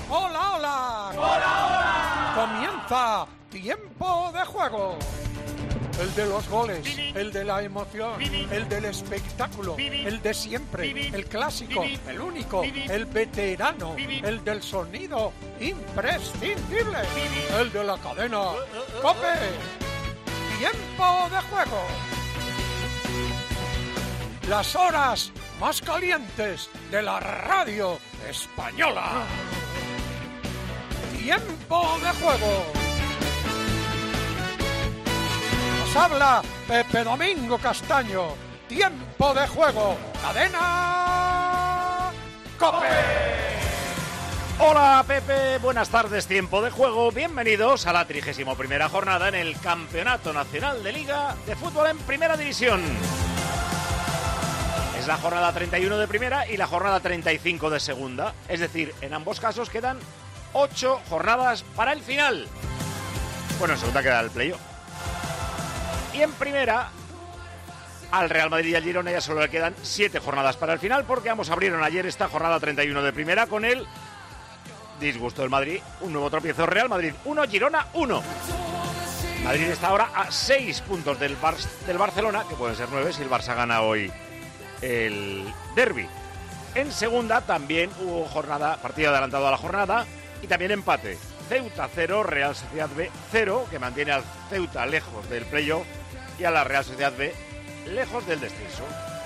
¡Hola, hola! ¡Hola, hola! Comienza Tiempo de Juego. El de los goles, el de la emoción, el del espectáculo, el de siempre, el clásico, el único, el veterano, el del sonido imprescindible, el de la cadena COPE. Tiempo de Juego. Las horas más calientes de la radio española. Tiempo de Juego. Nos habla Pepe Domingo Castaño. Tiempo de Juego. Cadena COPE. Hola Pepe, buenas tardes, Tiempo de Juego. Bienvenidos a la 31ª jornada en el Campeonato Nacional de Liga de Fútbol en Primera División. Es la jornada 31 de Primera y la jornada 35 de Segunda. Es decir, en ambos casos quedan 8 jornadas para el final. Bueno, en Segunda queda el playoff. Y en Primera, al Real Madrid y al Girona ya solo le quedan 7 jornadas para el final, porque ambos abrieron ayer esta jornada 31 de Primera con el disgusto del Madrid. Un nuevo tropiezo. Real Madrid 1, Girona 1. Madrid está ahora a 6 puntos del Barcelona, que pueden ser 9 si el Barça gana hoy el derbi. En Segunda también hubo partido adelantado a la jornada y también empate. Ceuta 0, Real Sociedad B 0, que mantiene al Ceuta lejos del playoff y a la Real Sociedad B lejos del descenso.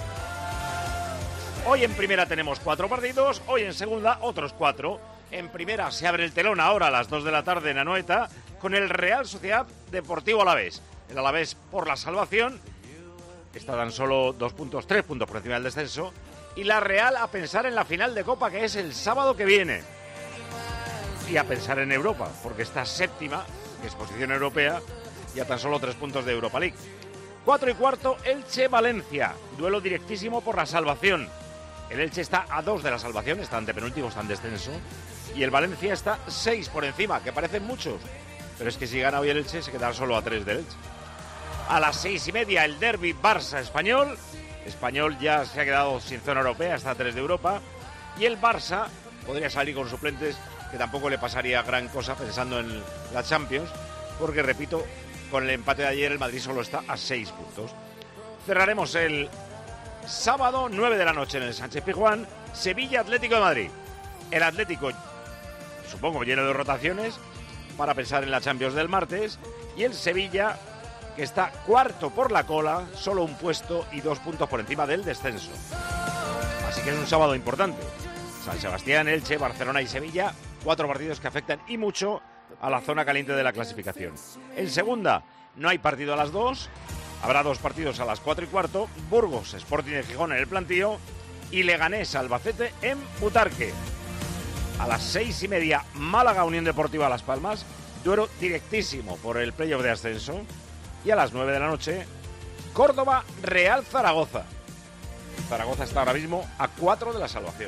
Hoy en Primera tenemos 4 partidos, hoy en Segunda otros 4. En Primera se abre el telón ahora a las 2 de la tarde en Anoeta con el Real Sociedad Deportivo Alavés. El Alavés por la salvación está tan solo 3 puntos por encima del descenso, y la Real a pensar en la final de Copa, que es el sábado que viene. Y a pensar en Europa, porque está séptima, que es posición europea, y a tan solo 3 puntos de Europa League. 4 y cuarto, Elche-Valencia, duelo directísimo por la salvación. El Elche está a 2 de la salvación, está antepenúltimo, está en descenso, y el Valencia está 6 por encima, que parecen muchos, pero es que si gana hoy el Elche se quedará solo a 3 del Elche. A las 6:30 el derbi Barça-Español. Español ya se ha quedado sin zona europea, está a 3 de Europa, y el Barça podría salir con suplentes, que tampoco le pasaría gran cosa pensando en la Champions, porque repito, con el empate de ayer el Madrid solo está a 6 puntos. Cerraremos el sábado 9 de la noche en el Sánchez-Pizjuán, Sevilla Atlético de Madrid. El Atlético, supongo, lleno de rotaciones para pensar en la Champions del martes, y el Sevilla, que está cuarto por la cola, solo un puesto y 2 puntos por encima del descenso. Así que es un sábado importante. San Sebastián, Elche, Barcelona y Sevilla, 4 partidos que afectan y mucho a la zona caliente de la clasificación. En Segunda no hay partido a las 2, habrá 2 partidos a las 4 y cuarto, Burgos, Sporting de Gijón en el Plantío y Leganés, Albacete en Butarque. A las 6:30, Málaga, Unión Deportiva Las Palmas, duelo directísimo por el playoff de ascenso. Y a las 9 de la noche, Córdoba, Real Zaragoza. Zaragoza está ahora mismo a 4 de la salvación.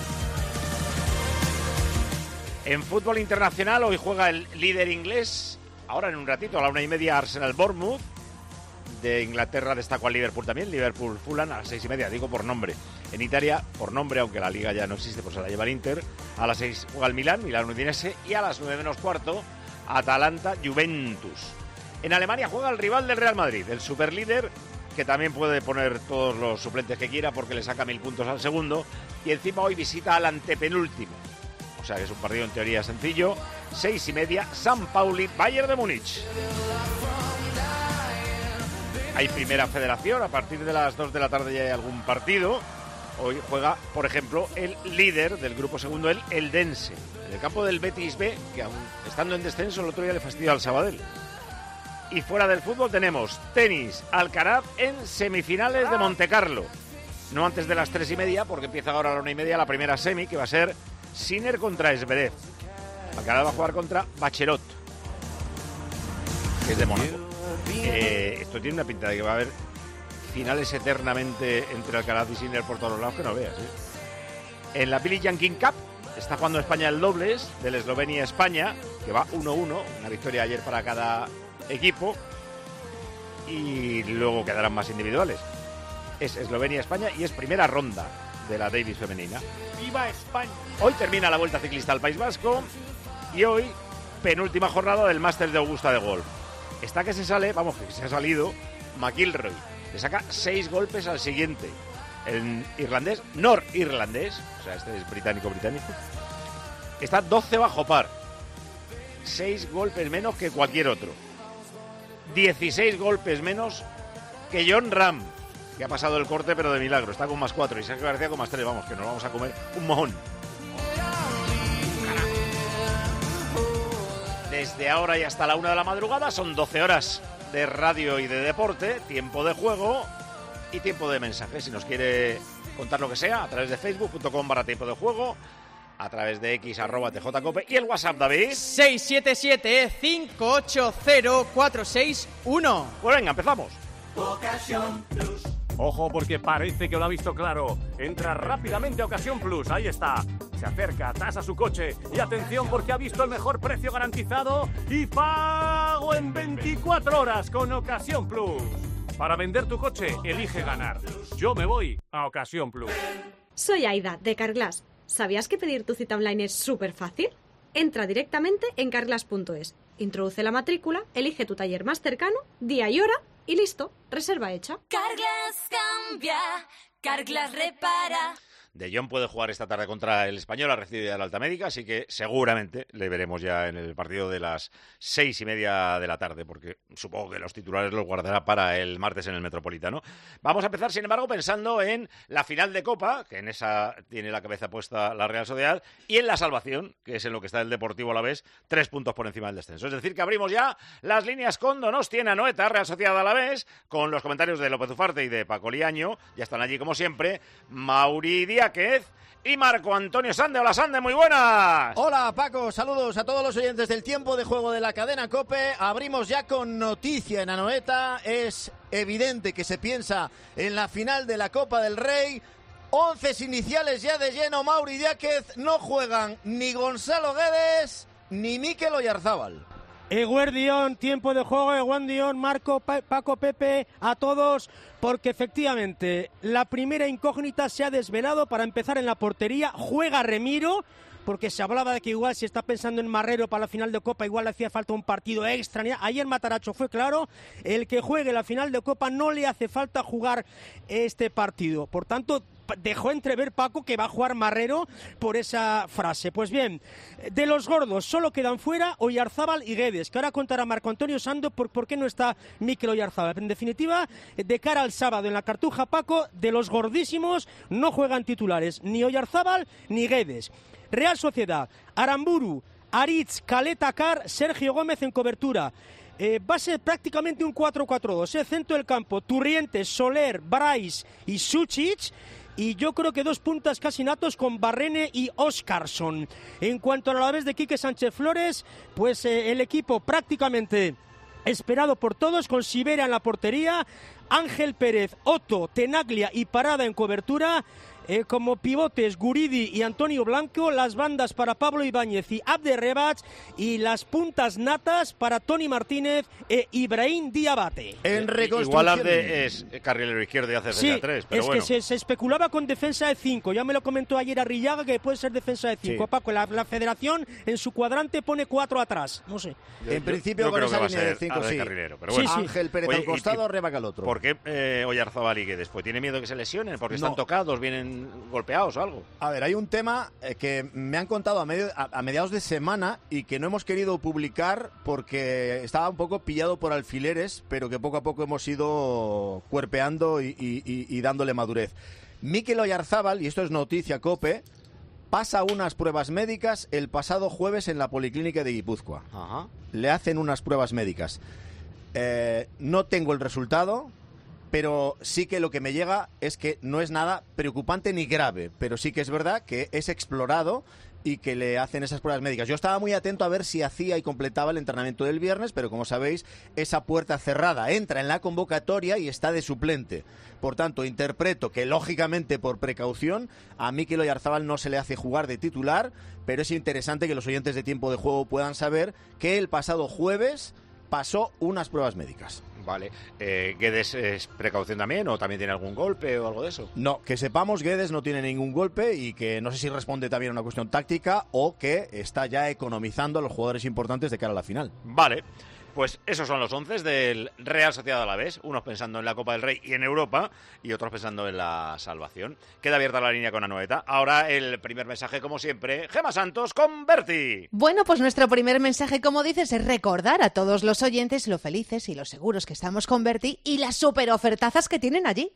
En fútbol internacional hoy juega el líder inglés. Ahora en un ratito, a la 1:30, Arsenal-Bournemouth. De Inglaterra destaco al Liverpool también. Liverpool-Fulham a las 6:30, digo por nombre. En Italia, por nombre, aunque la liga ya no existe, pues se la lleva el Inter. A las 6 juega el Milán-Udinese. Y a las 9 menos cuarto, Atalanta-Juventus. En Alemania juega el rival del Real Madrid, el superlíder, que también puede poner todos los suplentes que quiera porque le saca 1000 puntos al segundo, y encima hoy visita al antepenúltimo. O sea que es un partido en teoría sencillo. 6:30, San Pauli, Bayern de Múnich. Hay Primera Federación, a partir de las 2 de la tarde ya hay algún partido. Hoy juega, por ejemplo, el líder del grupo segundo, el Eldense, en el campo del Betis B, que aún estando en descenso el otro día le fastidió al Sabadell. Y fuera del fútbol tenemos tenis, Alcaraz en semifinales de Montecarlo. No antes de las 3:30, porque empieza ahora a la 1:30 la primera semi, que va a ser Sinner contra Zverev. Alcaraz va a jugar contra Bachelot, que es de Mónaco. Esto tiene una pinta de que va a haber finales eternamente entre Alcaraz y Sinner por todos los lados, que no veas, ¿eh? En la Billie Jean King Cup está jugando España el dobles del Eslovenia-España, que va 1-1, una victoria ayer para cada equipo, y luego quedarán más individuales. Es Eslovenia-España y es primera ronda de la Davis femenina. ¡Viva España! Hoy termina la Vuelta Ciclista al País Vasco y hoy penúltima jornada del Máster de Augusta de golf. Está que se sale, vamos, que se ha salido McIlroy. Le saca 6 golpes al siguiente. El irlandés, norirlandés, o sea, este es británico, está 12 bajo par. 6 golpes menos que cualquier otro. 16 golpes menos que Jon Rahm, que ha pasado el corte pero de milagro. Está con +4 y Sergio García con +3. Vamos, que nos vamos a comer un mojón. Desde ahora y hasta la 1 de la madrugada son 12 horas de radio y de deporte, tiempo de juego y tiempo de mensajes. Si nos quiere contar lo que sea, a través de facebook.com/tiempo de juego, a través de x@tjcope y el WhatsApp, David. 677-580-461. Pues venga, empezamos. Ocasión Plus. Ojo, porque parece que lo ha visto claro. Entra rápidamente a Ocasión Plus, ahí está. Se acerca, tasa su coche y atención porque ha visto el mejor precio garantizado y pago en 24 horas con Ocasión Plus. Para vender tu coche, elige ganar. Yo me voy a Ocasión Plus. Soy Aida, de Carglass. ¿Sabías que pedir tu cita online es súper fácil? Entra directamente en carglass.es, introduce la matrícula, elige tu taller más cercano, día y hora y listo, reserva hecha. Carglass cambia, Carglass repara. De Jong puede jugar esta tarde contra el Español, ha recibido ya la alta médica, así que seguramente le veremos ya en el partido de las 6:30 de la tarde, porque supongo que los titulares los guardará para el martes en el Metropolitano. Vamos a empezar, sin embargo, pensando en la final de Copa, que en esa tiene la cabeza puesta la Real Sociedad, y en la salvación, que es en lo que está el Deportivo Alavés, 3 puntos por encima del descenso. Es decir, que abrimos ya las líneas con Donostia, Anoeta, Real Sociedad Alavés, con los comentarios de López Ufarte y de Paco Liaño. Ya están allí, como siempre, Mauri Díaz y Marco Antonio Sande. Hola, Sande, muy buenas. Hola, Paco, saludos a todos los oyentes del tiempo de juego de la cadena COPE. Abrimos ya con noticia en Anoeta. Es evidente que se piensa en la final de la Copa del Rey. 11 iniciales ya de lleno. Mauri Díaz, no juegan ni Gonzalo Guedes ni Mikel Oyarzábal. Eguerdión, tiempo de juego, Eguerdión, Marco, Paco, Pepe, a todos, porque efectivamente la primera incógnita se ha desvelado. Para empezar, en la portería juega Remiro, porque se hablaba de que igual si está pensando en Marrero para la final de Copa, igual le hacía falta un partido extra. Ayer Mataracho fue claro, el que juegue la final de Copa no le hace falta jugar este partido. Por tanto, dejó entrever Paco que va a jugar Marrero por esa frase. Pues bien, de los gordos solo quedan fuera Oyarzábal y Guedes, que ahora contará Marco Antonio Sando por qué no está Mikel Oyarzábal. En definitiva, de cara al sábado en la Cartuja, Paco, de los gordísimos no juegan titulares ni Oyarzábal ni Guedes. Real Sociedad, Aramburu, Aritz, Caleta Car, Sergio Gómez en cobertura. Va a ser prácticamente un 4-4-2, centro del campo, Turrientes, Soler, Brais y Suchic. Y yo creo que 2 puntas casi natos con Barrene y Óscarson. En cuanto a la vez de Quique Sánchez Flores, pues el equipo prácticamente esperado por todos, con Siberia en la portería, Ángel Pérez, Otto, Tenaglia y Parada en cobertura. Como pivotes Guridi y Antonio Blanco, las bandas para Pablo Ibáñez y Abde Rebach, y las puntas natas para Tony Martínez e Ibrahim Diabate. En reconstrucción. Igual Abde es carrilero izquierdo y hace defensa de 3, pero es bueno. Que se especulaba con defensa de 5, ya me lo comentó ayer Arrillaga que puede ser defensa de 5. Sí. Paco, la federación en su cuadrante pone 4 atrás, no sé. En principio con esa línea de 5, sí. Carrilero, pero bueno. Sí. Ángel Pérez al costado, Rebaca al otro. ¿Por qué Oyarzábal y Guedes? Pues tiene miedo que se lesionen, porque están tocados, vienen golpeados o algo. A ver, hay un tema que me han contado a mediados de semana y que no hemos querido publicar porque estaba un poco pillado por alfileres, pero que poco a poco hemos ido cuerpeando y dándole madurez. Mikel Oyarzábal, y esto es noticia COPE, pasa unas pruebas médicas el pasado jueves en la Policlínica de Guipúzcoa. Ajá. Le hacen unas pruebas médicas. No tengo el resultado, pero sí que lo que me llega es que no es nada preocupante ni grave, pero sí que es verdad que es explorado y que le hacen esas pruebas médicas. Yo estaba muy atento a ver si hacía y completaba el entrenamiento del viernes, pero como sabéis, esa puerta cerrada entra en la convocatoria y está de suplente. Por tanto, interpreto que, lógicamente, por precaución, a Mikel Oyarzábal no se le hace jugar de titular, pero es interesante que los oyentes de Tiempo de Juego puedan saber que el pasado jueves pasó unas pruebas médicas. Vale. ¿Guedes es precaución también o también tiene algún golpe o algo de eso? No, que sepamos, Guedes no tiene ningún golpe y que no sé si responde también a una cuestión táctica o que está ya economizando a los jugadores importantes de cara a la final. Vale. Pues esos son los 11 del Real Sociedad Alavés, unos pensando en la Copa del Rey y en Europa y otros pensando en la salvación. Queda abierta la línea con Anoeta. Ahora el primer mensaje, como siempre, Gemma Santos con Berti. Bueno, pues nuestro primer mensaje, como dices, es recordar a todos los oyentes lo felices y lo seguros que estamos con Berti y las super ofertazas que tienen allí.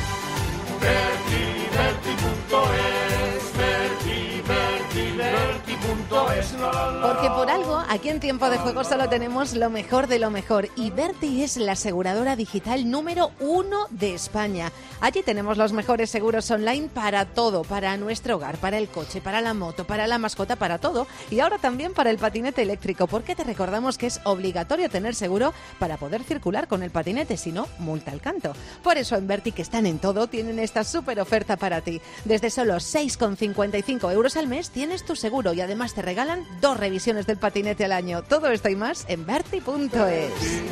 Porque por algo, aquí en Tiempo de Juego solo tenemos lo mejor de lo mejor. Y Berti es la aseguradora digital número 1 de España. Allí tenemos los mejores seguros online para todo, para nuestro hogar, para el coche, para la moto, para la mascota, para todo. Y ahora también para el patinete eléctrico, porque te recordamos que es obligatorio tener seguro para poder circular con el patinete, si no, multa al canto. Por eso en Berti, que están en todo, tienen esta súper oferta para ti. Desde solo 6,55 euros al mes tienes tu seguro y además te regalan 2 revisiones del patinete al año. Todo esto y más en Berti.es.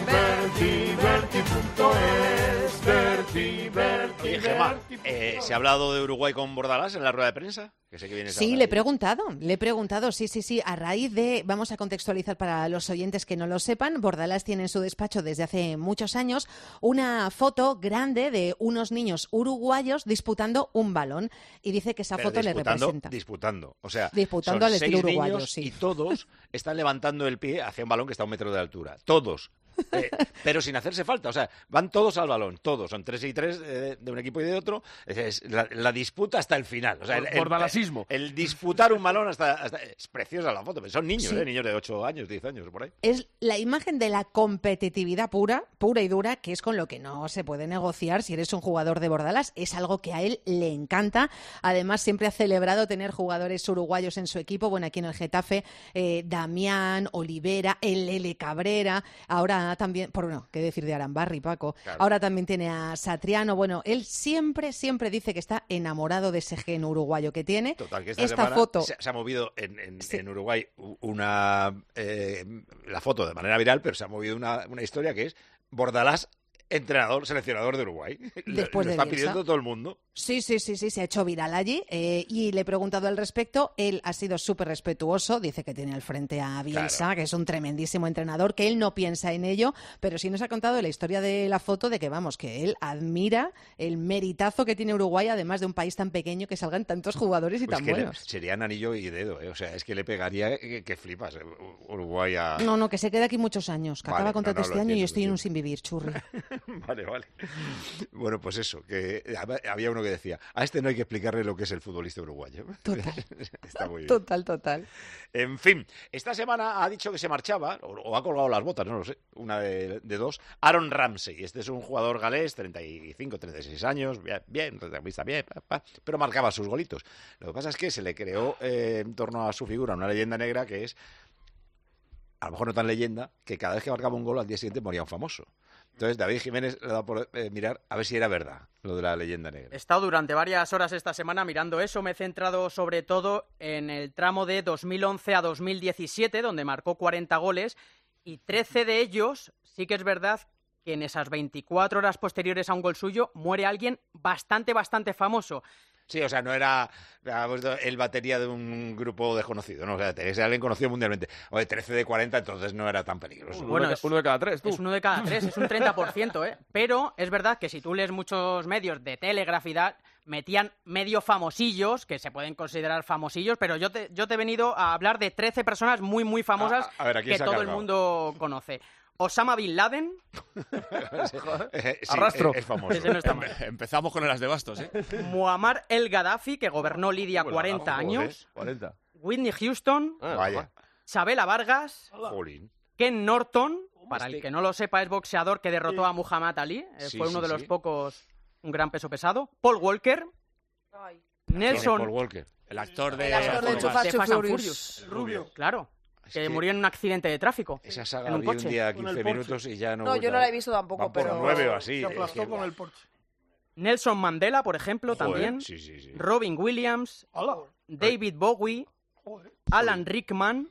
Oye, Gemma, ¿se ha hablado de Uruguay con Bordalás en la rueda de prensa? Que sé que vienes Sí, ahora. le he preguntado, sí, a raíz de, vamos a contextualizar para los oyentes que no lo sepan, Bordalás tiene en su despacho desde hace muchos años una foto grande de unos niños uruguayos disputando un balón y dice que esa Pero foto le representa. Disputando, o sea, Disputando son al estilo 6 uruguayo, niños sí. y todos están levantando el pie hacia un balón que está a 1 metro de altura, todos. Pero sin hacerse falta, o sea, van todos al balón, todos, son 3 y 3 de un equipo y de otro, es la disputa hasta el final, o sea, Bordalasismo. el disputar un balón hasta es preciosa la foto, pero son niños, Sí. Niños de 8 años, 10 años, por ahí. Es la imagen de la competitividad pura y dura, que es con lo que no se puede negociar si eres un jugador de Bordalás. Es algo que a él le encanta. Además, siempre ha celebrado tener jugadores uruguayos en su equipo. Bueno, aquí en el Getafe, Damián, Olivera, el Lele Cabrera, ahora también, qué decir de Arambarri, Paco, Claro. ahora también tiene a Satriano. Bueno, él siempre dice que está enamorado de ese gen uruguayo que tiene. Total, que esta semana foto se ha movido en Sí. Uruguay la foto de manera viral, pero se ha movido una historia que es Bordalás, entrenador, seleccionador de Uruguay. Después lo de está Bielsa. pidiendo todo el mundo. Sí, se ha hecho viral allí y le he preguntado al respecto. Él ha sido súper respetuoso, dice que tiene al frente a Bielsa, Claro. que es un tremendísimo entrenador, que él no piensa en ello, pero sí nos ha contado la historia de la foto de que, vamos, que él admira el meritazo que tiene Uruguay, además de un país tan pequeño que salgan tantos jugadores y Pues tan que buenos. serían anillo y dedo, o sea, es que le pegaría que flipas Uruguay a... No, que se quede aquí muchos años, que Vale, acaba contrato no, este lo año y entiendo, yo estoy en lo un sin vivir, churri. Vale. Bueno, pues eso, que había uno que decía, a este no hay que explicarle lo que es el futbolista uruguayo. Total. Está muy bien. Total. En fin, esta semana ha dicho que se marchaba, o ha colgado las botas, no lo sé, una de 2, Aaron Ramsey. Este es un jugador galés, 35, 36 años, bien, vista bien, pero marcaba sus golitos. Lo que pasa es que se le creó en torno a su figura una leyenda negra que es, a lo mejor no tan leyenda, que cada vez que marcaba un gol al día siguiente moría un famoso. Entonces David Jiménez le ha dado por mirar a ver si era verdad lo de la leyenda negra. He estado durante varias horas esta semana mirando eso. Me he centrado sobre todo en el tramo de 2011 a 2017, donde marcó 40 goles y 13 de ellos, sí que es verdad que en esas 24 horas posteriores a un gol suyo muere alguien bastante famoso. Sí, o sea, no era el batería de un grupo desconocido, ¿no? O sea, es alguien conocido mundialmente. Oye, 13 de 40, entonces no era tan peligroso. Bueno, uno de cada 3, tú. Es uno de cada 3, es un 30%, ¿eh? Pero es verdad que si tú lees muchos medios de Telegraph y tal, metían medio famosillos, que se pueden considerar famosillos, pero yo te he venido a hablar de 13 personas muy famosas A ver, ¿a quién que se ha todo el cargado? mundo conoce. Osama Bin Laden, Sí, Arrastro. es famoso. ese no está mal. Empezamos con el as de bastos, ¿eh? Muammar el Gaddafi, que gobernó Libia 40 años, 40. Whitney Houston, Vaya, Chabela Vargas, jolín. Ken Norton, para el que no lo sepa es boxeador que derrotó a Muhammad Ali, Sí, fue uno sí, de los sí. pocos, un gran peso pesado, Paul Walker, Paul Nelson Walker. El actor de... El actor de de Too Fast, Too Fast and Furious. Furious, rubio, claro, Es que que murió en un accidente de tráfico. Esa saga en la un vi un coche. día Con el 15 Porsche. minutos y ya no... No, yo no la he visto tampoco, Van por pero... 9 o así. Se es aplastó que, con el Porsche. Nelson Mandela, por ejemplo, joder, también, Sí. Robin Williams, ¡Hala! David Bowie, Joder. Alan Rickman,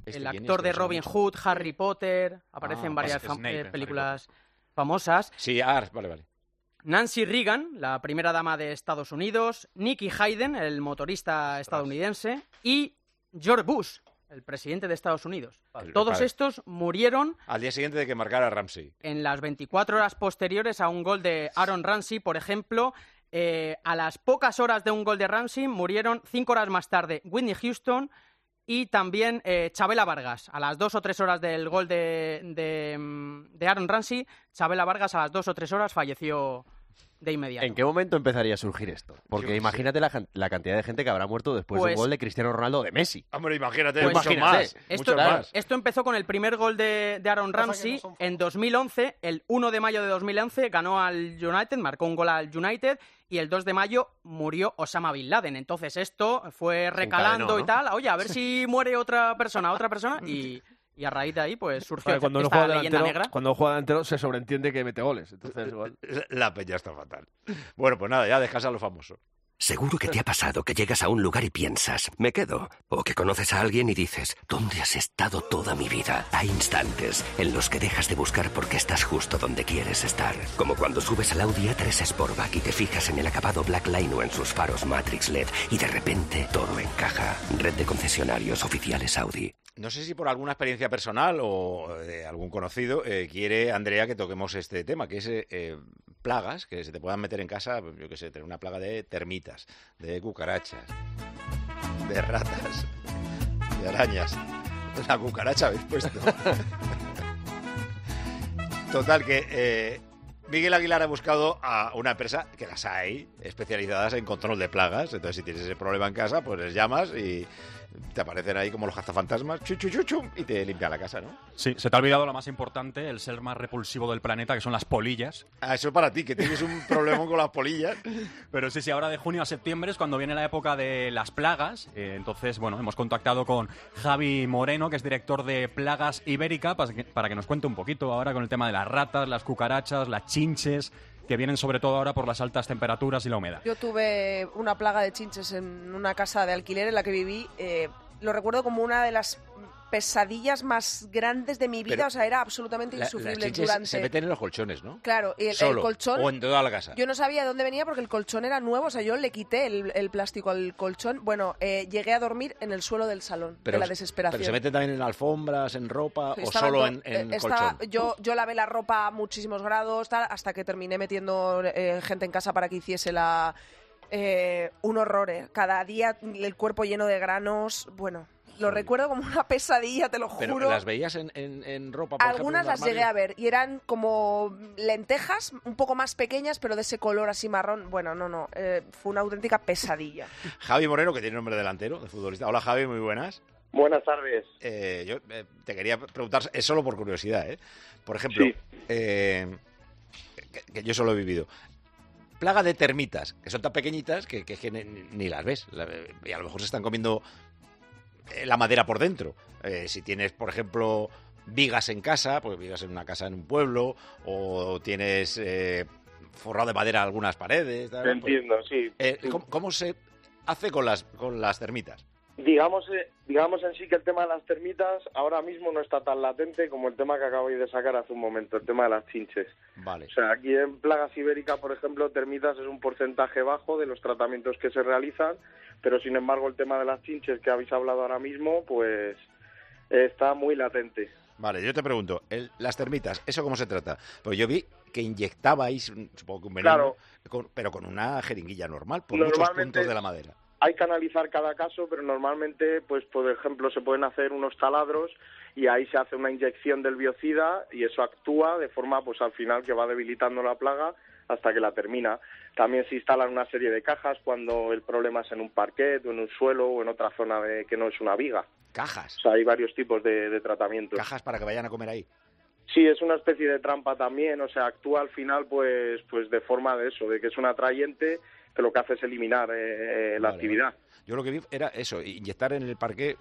el actor de Robin Hood, Harry Potter, aparece en varias películas famosas. Sí, vale. Nancy Reagan, la primera dama de Estados Unidos, Nicky Hayden, el motorista estadounidense, y George Bush, el presidente de Estados Unidos. Todos estos murieron al día siguiente de que marcara Ramsey. En las 24 horas posteriores a un gol de Aaron Ramsey, por ejemplo, a las pocas horas de un gol de Ramsey murieron 5 horas más tarde Whitney Houston y también Chabela Vargas. A las 2 o 3 horas del gol de Aaron Ramsey, Chabela Vargas a las 2 o 3 horas falleció de inmediato. ¿En qué momento empezaría a surgir esto? Porque imagínate la cantidad de gente que habrá muerto después de un gol de Cristiano Ronaldo o de Messi. Hombre, imagínate, mucho más. Esto empezó con el primer gol de Aaron Ramsey en 2011. El 1 de mayo de 2011 ganó al United, marcó un gol al United, y el 2 de mayo murió Osama Bin Laden. Entonces esto fue recalando, ¿no? Y tal. Oye, a ver si muere otra persona, y a raíz de ahí pues surgió esta leyenda negra. Cuando juega delantero se sobreentiende que mete goles. Entonces, igual. La peña está fatal. Bueno, pues nada, ya dejas a lo famoso. Seguro que te ha pasado que llegas a un lugar y piensas, me quedo. O que conoces a alguien y dices, ¿dónde has estado toda mi vida? Hay instantes en los que dejas de buscar porque estás justo donde quieres estar. Como cuando subes al Audi A3 Sportback y te fijas en el acabado Blackline o en sus faros Matrix LED y de repente todo encaja. Red de concesionarios oficiales Audi. No sé si por alguna experiencia personal o de algún conocido quiere Andrea que toquemos este tema, que es plagas que se te puedan meter en casa, yo qué sé, tener una plaga de termitas, de cucarachas, de ratas, de arañas. La cucaracha habéis puesto. Total, que Miguel Aguilar ha buscado a una empresa, que las hay, especializadas en control de plagas. Entonces, si tienes ese problema en casa, pues les llamas y te aparecen ahí como los cazafantasmas, y te limpian la casa, ¿no? Sí, se te ha olvidado lo más importante, el ser más repulsivo del planeta, que son las polillas. Ah, eso para ti, que tienes un problema con las polillas. Pero sí, ahora de junio a septiembre es cuando viene la época de las plagas. Entonces, bueno, hemos contactado con Javi Moreno, que es director de Plagas Ibérica, para que nos cuente un poquito ahora con el tema de las ratas, las cucarachas, las chinches, que vienen sobre todo ahora por las altas temperaturas y la humedad. Yo tuve una plaga de chinches en una casa de alquiler en la que viví. Lo recuerdo como una de las pesadillas más grandes de mi vida. Pero, o sea, era absolutamente insufrible. Las chinches se meten en los colchones, ¿no? Claro, y el colchón... o en toda la casa. Yo no sabía de dónde venía porque el colchón era nuevo, o sea, yo le quité el plástico al colchón. Bueno, llegué a dormir en el suelo del salón, de la desesperación. ¿Pero se meten también en alfombras, en ropa, o solo en colchón? Yo lavé la ropa a muchísimos grados, hasta que terminé metiendo gente en casa para que hiciese un horror, Cada día el cuerpo lleno de granos, bueno... Lo recuerdo como una pesadilla, te lo juro. ¿Pero las veías en ropa, por Algunas ejemplo, las llegué a ver y eran como lentejas, un poco más pequeñas, pero de ese color así marrón. Bueno, no, fue una auténtica pesadilla. Javi Moreno, que tiene nombre delantero, de futbolista. Hola, Javi, muy buenas. Buenas tardes. Yo te quería preguntar, es solo por curiosidad, Por ejemplo, sí. Que yo solo he vivido. Plaga de termitas, que son tan pequeñitas que ni las ves. Y a lo mejor se están comiendo la madera por dentro. Si tienes, por ejemplo, vigas en casa, pues vigas en una casa en un pueblo, o tienes forrado de madera algunas paredes. Te entiendo, sí. ¿Cómo se hace con las termitas? Digamos en sí que el tema de las termitas ahora mismo no está tan latente como el tema que acabáis de sacar hace un momento, el tema de las chinches. Vale. O sea, aquí en Plagas Ibérica, por ejemplo, termitas es un porcentaje bajo de los tratamientos que se realizan, pero sin embargo el tema de las chinches que habéis hablado ahora mismo, pues está muy latente. Vale, yo te pregunto, las termitas, ¿eso cómo se trata? Pues yo vi que inyectabais, supongo que un veneno, claro, pero con una jeringuilla normal, por muchos puntos de la madera. Hay que analizar cada caso, pero normalmente, pues por ejemplo, se pueden hacer unos taladros y ahí se hace una inyección del biocida y eso actúa de forma, pues al final, que va debilitando la plaga hasta que la termina. También se instalan una serie de cajas cuando el problema es en un parquet o en un suelo o en otra zona que no es una viga. ¿Cajas? O sea, hay varios tipos de tratamientos. ¿Cajas para que vayan a comer ahí? Sí, es una especie de trampa también, o sea, actúa al final pues de forma de eso, de que es un atrayente que lo que hace es eliminar la actividad. Yo lo que vi era eso, inyectar en el parque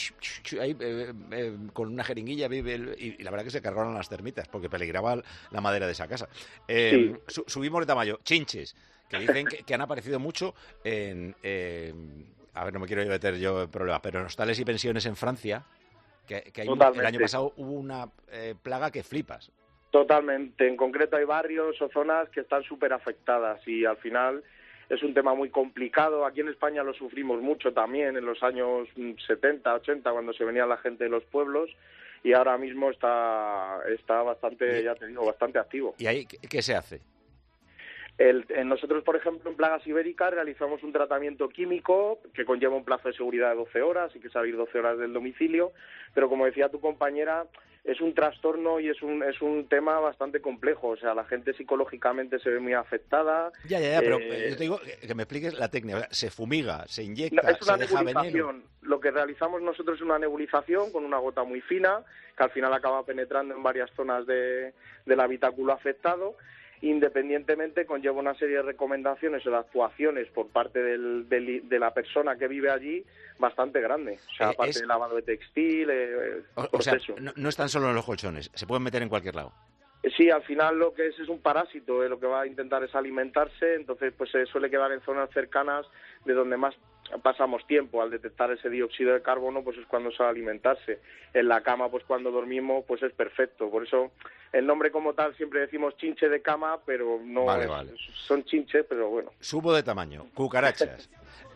con una jeringuilla y la verdad que se cargaron las termitas porque peligraba la madera de esa casa. Sí. Subimos de tamaño. Chinches, que dicen que han aparecido mucho a ver, no me quiero meter yo en problemas, pero en hostales y pensiones en Francia Que el Totalmente. año pasado hubo una plaga que flipas. Totalmente. En concreto hay barrios o zonas que están súper afectadas y al final es un tema muy complicado. Aquí en España lo sufrimos mucho también en los años 70, 80, cuando se venía la gente de los pueblos, y ahora mismo está bastante, ya te digo, bastante activo. ¿Y ahí qué se hace? Nosotros, por ejemplo, en plagas ibéricas realizamos un tratamiento químico que conlleva un plazo de seguridad de 12 horas, hay que salir 12 horas del domicilio, pero como decía tu compañera, es un trastorno y es un tema bastante complejo. O sea, la gente psicológicamente se ve muy afectada. Ya, pero yo te digo que me expliques la técnica. O sea, se fumiga, se inyecta, no, es una se deja nebulización. veneno. Lo que realizamos nosotros es una nebulización con una gota muy fina, que al final acaba penetrando en varias zonas del habitáculo afectado. Independientemente, conlleva una serie de recomendaciones o de actuaciones por parte de la persona que vive allí bastante grande. O sea, aparte del lavado de textil, O sea, no están solo en los colchones, se pueden meter en cualquier lado. Sí, al final lo que es un parásito, lo que va a intentar es alimentarse, entonces pues se suele quedar en zonas cercanas de donde más pasamos tiempo. Al detectar ese dióxido de carbono, pues es cuando suele alimentarse. En la cama, pues cuando dormimos, pues es perfecto. Por eso el nombre como tal siempre decimos chinche de cama, pero no Vale. son chinches, pero bueno. Subo de tamaño, cucarachas.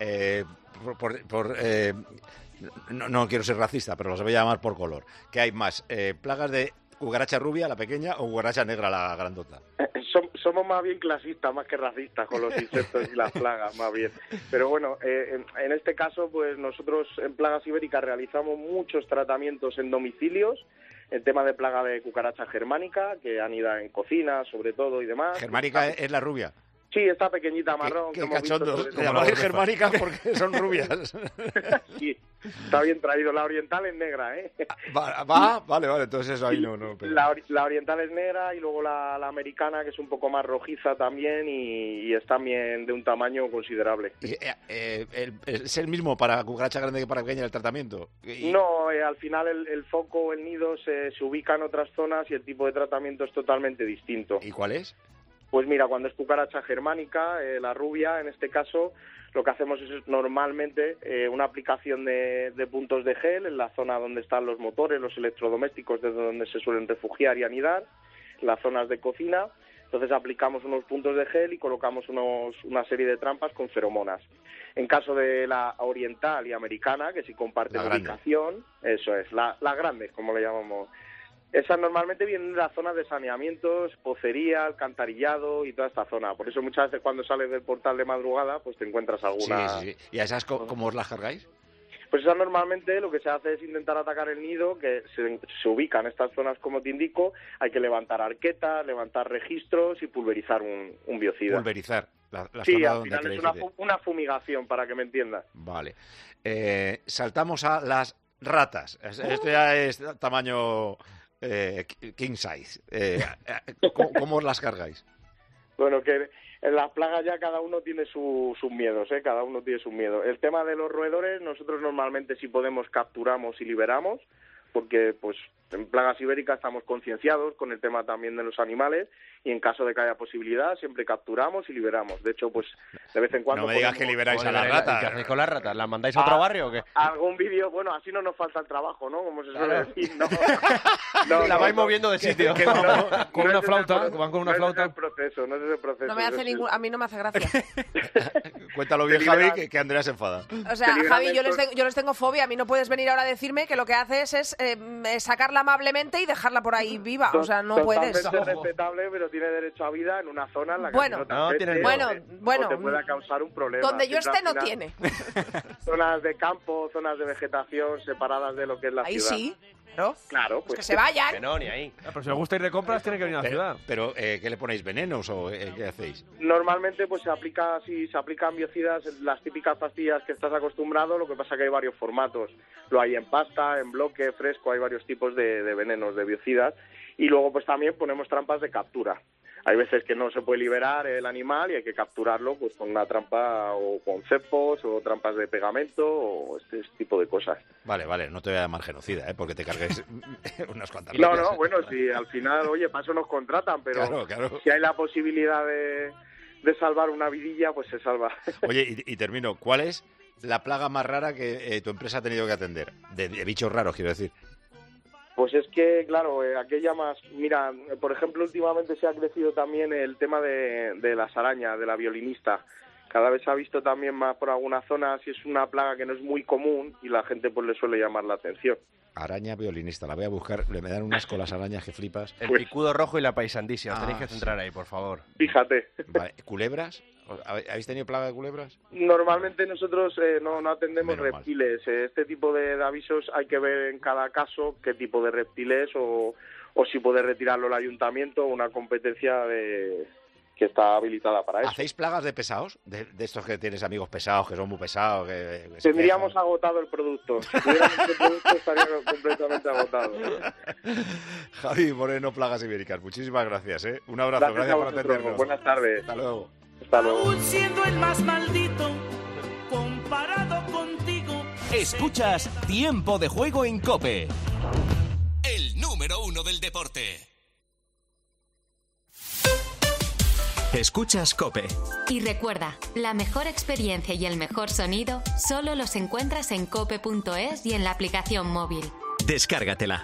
No quiero ser racista, pero los voy a llamar por color. ¿Qué hay más? ¿Plagas de cucaracha rubia, la pequeña, o cucaracha negra, la grandota? Somos más bien clasistas, más que racistas con los insectos y las plagas, más bien. Pero bueno, en este caso, pues nosotros en plagas ibéricas realizamos muchos tratamientos en domicilios. El tema de plaga de cucaracha germánica, que anida en cocina, sobre todo, y demás. ¿Germánica es la rubia? Sí, esta pequeñita marrón. Qué cachondos, te llamáis germánicas porque son rubias. Sí, está bien traído. La oriental es negra, ¿eh? Vale, entonces eso ahí no. Pero... La oriental es negra y luego la americana, que es un poco más rojiza también y es también de un tamaño considerable. ¿Es el mismo para cucaracha grande que para pequeña el tratamiento? No, al final el foco o el nido se ubica en otras zonas y el tipo de tratamiento es totalmente distinto. ¿Y cuál es? Pues mira, cuando es cucaracha germánica, la rubia, en este caso, lo que hacemos es normalmente una aplicación de puntos de gel en la zona donde están los motores, los electrodomésticos, desde donde se suelen refugiar y anidar, las zonas de cocina. Entonces aplicamos unos puntos de gel y colocamos una serie de trampas con feromonas. En caso de la oriental y americana, que sí comparten ubicación, eso es, la grande, como le llamamos. Esas normalmente vienen de la zona de saneamientos, pocería, alcantarillado y toda esta zona. Por eso muchas veces cuando sales del portal de madrugada, pues te encuentras alguna... Sí. ¿Y a esas cómo os las cargáis? Pues esas normalmente lo que se hace es intentar atacar el nido, que se ubica en estas zonas como te indico. Hay que levantar arquetas, levantar registros y pulverizar un biocida. Pulverizar. Sí, al final es una fumigación, para que me entiendas. Vale. Saltamos a las ratas. Esto ya es tamaño... king size. ¿Cómo os las cargáis? Bueno, que en las plagas ya cada uno tiene sus miedos, cada uno tiene sus miedos. El tema de los roedores, nosotros normalmente si podemos capturamos y liberamos, porque pues en plagas ibéricas estamos concienciados con el tema también de los animales y en caso de que haya posibilidad siempre capturamos y liberamos. De hecho, pues de vez en cuando... No me digas que liberáis a las ratas. ¿Qué hacéis con las ratas? ¿Las mandáis a otro barrio o qué? Algún vídeo, bueno, así no nos falta el trabajo, ¿no? Como se suele decir, ¿no? La vais moviendo de sitio. Con una flauta, van con una flauta. No es ese proceso. No me hace a mí no me hace gracia. Cuéntalo bien, Javi, que Andrea se enfada. O sea, Javi, yo les tengo fobia. A mí no puedes venir ahora a decirme que lo que haces es sacarla amablemente y dejarla por ahí viva. O sea, no puedes. Totalmente respetable, pero tiene derecho a vida en una zona en la que bueno, te pueda causar un problema. Donde yo esté no tiene. Zonas de campo, zonas de vegetación separadas de lo que es la ciudad. Ahí sí. Claro, pues que se vayan. Que no, ni ahí. Pero si os gusta ir de compras, tiene que venir a la ciudad. Pero, ¿qué le ponéis? ¿Venenos o qué hacéis? Normalmente, pues se aplican biocidas, las típicas pastillas que estás acostumbrado, lo que pasa que hay varios formatos. Lo hay en pasta, en bloque, fresco, hay varios tipos de venenos, de biocidas. Y luego, pues también ponemos trampas de captura. Hay veces que no se puede liberar el animal y hay que capturarlo pues con una trampa o con cepos o trampas de pegamento o este tipo de cosas. Vale, no te voy a llamar genocida, porque te cargues unas cuantas No, ratas. bueno, si al final, oye, para eso nos contratan, pero claro. Si hay la posibilidad de salvar una vidilla, pues se salva. Oye, y termino, ¿cuál es la plaga más rara que tu empresa ha tenido que atender? De bichos raros, quiero decir. Pues es que, claro, aquella más... Mira, por ejemplo, últimamente se ha crecido también el tema de las arañas, de la violinista. Cada vez se ha visto también más por algunas zonas y es una plaga que no es muy común y la gente pues le suele llamar la atención. Araña violinista, la voy a buscar, me dan un asco las arañas que flipas. El picudo rojo y la paisandisia, os tenéis que centrar ahí, por favor. Fíjate. Vale. ¿Culebras? ¿Habéis tenido plaga de culebras? Normalmente nosotros no atendemos Menos reptiles. Este tipo de avisos hay que ver en cada caso qué tipo de reptiles o si puede retirarlo el ayuntamiento o una competencia que está habilitada para eso. ¿Hacéis plagas de pesados? De estos que tienes amigos pesados, que son muy pesados. Que Tendríamos agotado el producto. Si tuviéramos el producto estaría completamente agotado. Javi Moreno, Plagas Ibéricas. Muchísimas gracias. Un abrazo. Gracias por atendernos. Buenas tardes. Hasta luego. Hasta luego. Aún siendo el más maldito, comparado contigo. Escuchas Tiempo de Juego en COPE. El número 1 del deporte. Escuchas COPE. Y recuerda, la mejor experiencia y el mejor sonido solo los encuentras en cope.es y en la aplicación móvil. Descárgatela.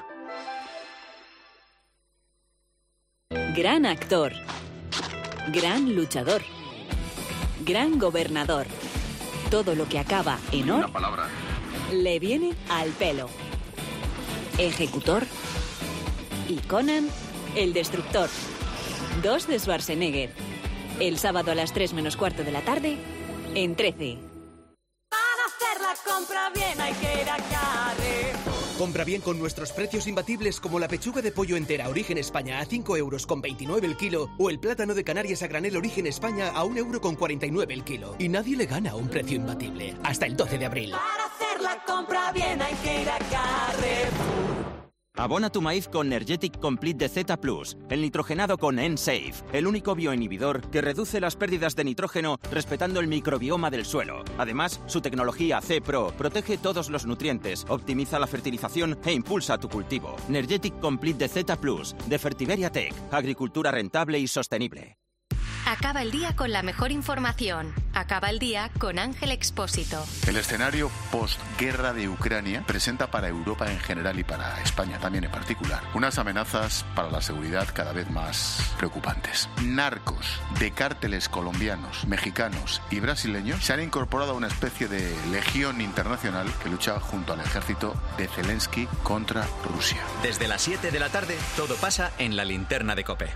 Gran actor. Gran luchador. Gran gobernador. Todo lo que acaba en or le viene al pelo. Ejecutor. Y Conan, el destructor. 2 de Schwarzenegger. El sábado a las 3 menos cuarto de la tarde, en 13. Para hacer la compra bien hay que ir a Carrefour. Compra bien con nuestros precios imbatibles como la pechuga de pollo entera Origen España a 5,29 € el kilo o el plátano de Canarias a granel Origen España a 1,49 € el kilo. Y nadie le gana a un precio imbatible. Hasta el 12 de abril. Para hacer la compra bien hay que ir a Carrefour. Abona tu maíz con Nergetic Complete de Z+, el nitrogenado con N-Safe, el único bioinhibidor que reduce las pérdidas de nitrógeno respetando el microbioma del suelo. Además, su tecnología C-Pro protege todos los nutrientes, optimiza la fertilización e impulsa tu cultivo. Nergetic Complete de Z+, de Fertiberia Tech, agricultura rentable y sostenible. Acaba el día con la mejor información. Acaba el día con Ángel Expósito. El escenario postguerra de Ucrania presenta para Europa en general y para España también en particular unas amenazas para la seguridad cada vez más preocupantes. Narcos de cárteles colombianos, mexicanos y brasileños se han incorporado a una especie de legión internacional que lucha junto al ejército de Zelensky contra Rusia. Desde las 7 de la tarde, todo pasa en la linterna de COPE.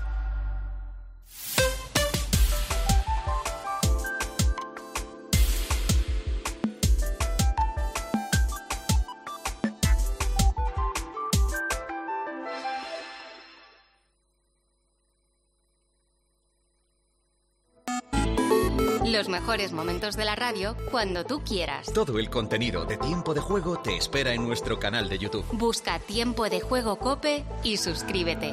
Los mejores momentos de la radio cuando tú quieras. Todo el contenido de Tiempo de Juego te espera en nuestro canal de YouTube. Busca Tiempo de Juego COPE y suscríbete.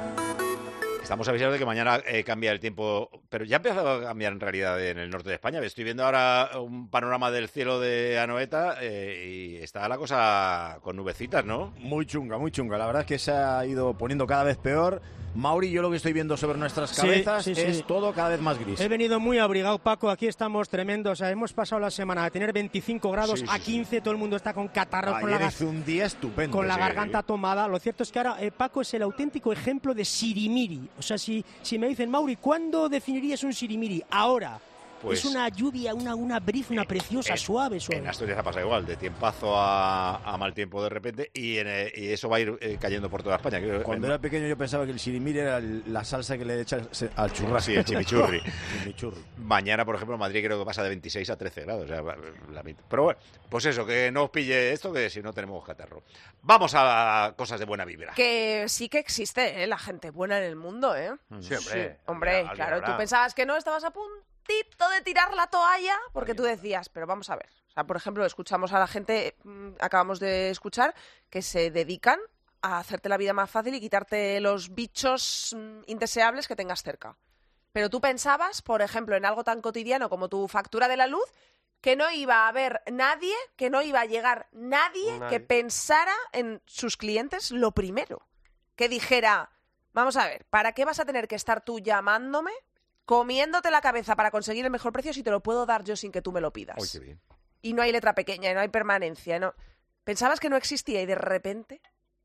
Estamos avisados de que mañana cambia el tiempo, pero ya ha empezado a cambiar en realidad en el norte de España. Estoy viendo ahora un panorama del cielo de Anoeta y está la cosa con nubecitas, ¿no? Muy chunga, muy chunga. La verdad es que se ha ido poniendo cada vez peor. Mauri, yo lo que estoy viendo sobre nuestras cabezas es todo cada vez más gris. He venido muy abrigado, Paco. Aquí estamos tremendos. O sea, hemos pasado la semana de tener 25 grados a 15. Todo el mundo está con catarro. Ayer hizo un día estupendo. Con la garganta tomada. Lo cierto es que ahora Paco es el auténtico ejemplo de sirimiri. O sea, si me dicen, Mauri, ¿cuándo definirías un sirimiri? Ahora. Pues, es una lluvia, una brisa, una preciosa, suave. En Asturias ha pasado igual, de tiempazo a mal tiempo de repente, y eso va a ir cayendo por toda España. Cuando era pequeño yo pensaba que el sirimiri era la salsa que le echas al churrasco. Sí, el chimichurri. Mañana, por ejemplo, en Madrid creo que pasa de 26 a 13 grados. O sea, pero bueno, pues eso, que no os pille esto, que si no tenemos catarro. Vamos a cosas de buena vibra. Que sí que existe, la gente buena en el mundo, ¿eh? Sí, hombre. Sí, hombre, claro, tú pensabas que no, estabas a puntito de tirar la toalla, porque tú decías, pero vamos a ver. O sea, por ejemplo, escuchamos a la gente, acabamos de escuchar, que se dedican a hacerte la vida más fácil y quitarte los bichos indeseables que tengas cerca. Pero tú pensabas, por ejemplo, en algo tan cotidiano como tu factura de la luz, que no iba a haber nadie, que no iba a llegar nadie que pensara en sus clientes lo primero. Que dijera, vamos a ver, ¿para qué vas a tener que estar tú llamándome, comiéndote la cabeza para conseguir el mejor precio si te lo puedo dar yo sin que tú me lo pidas? Uy, qué bien. Y no hay letra pequeña, y no hay permanencia. No. Pensabas que no existía y de repente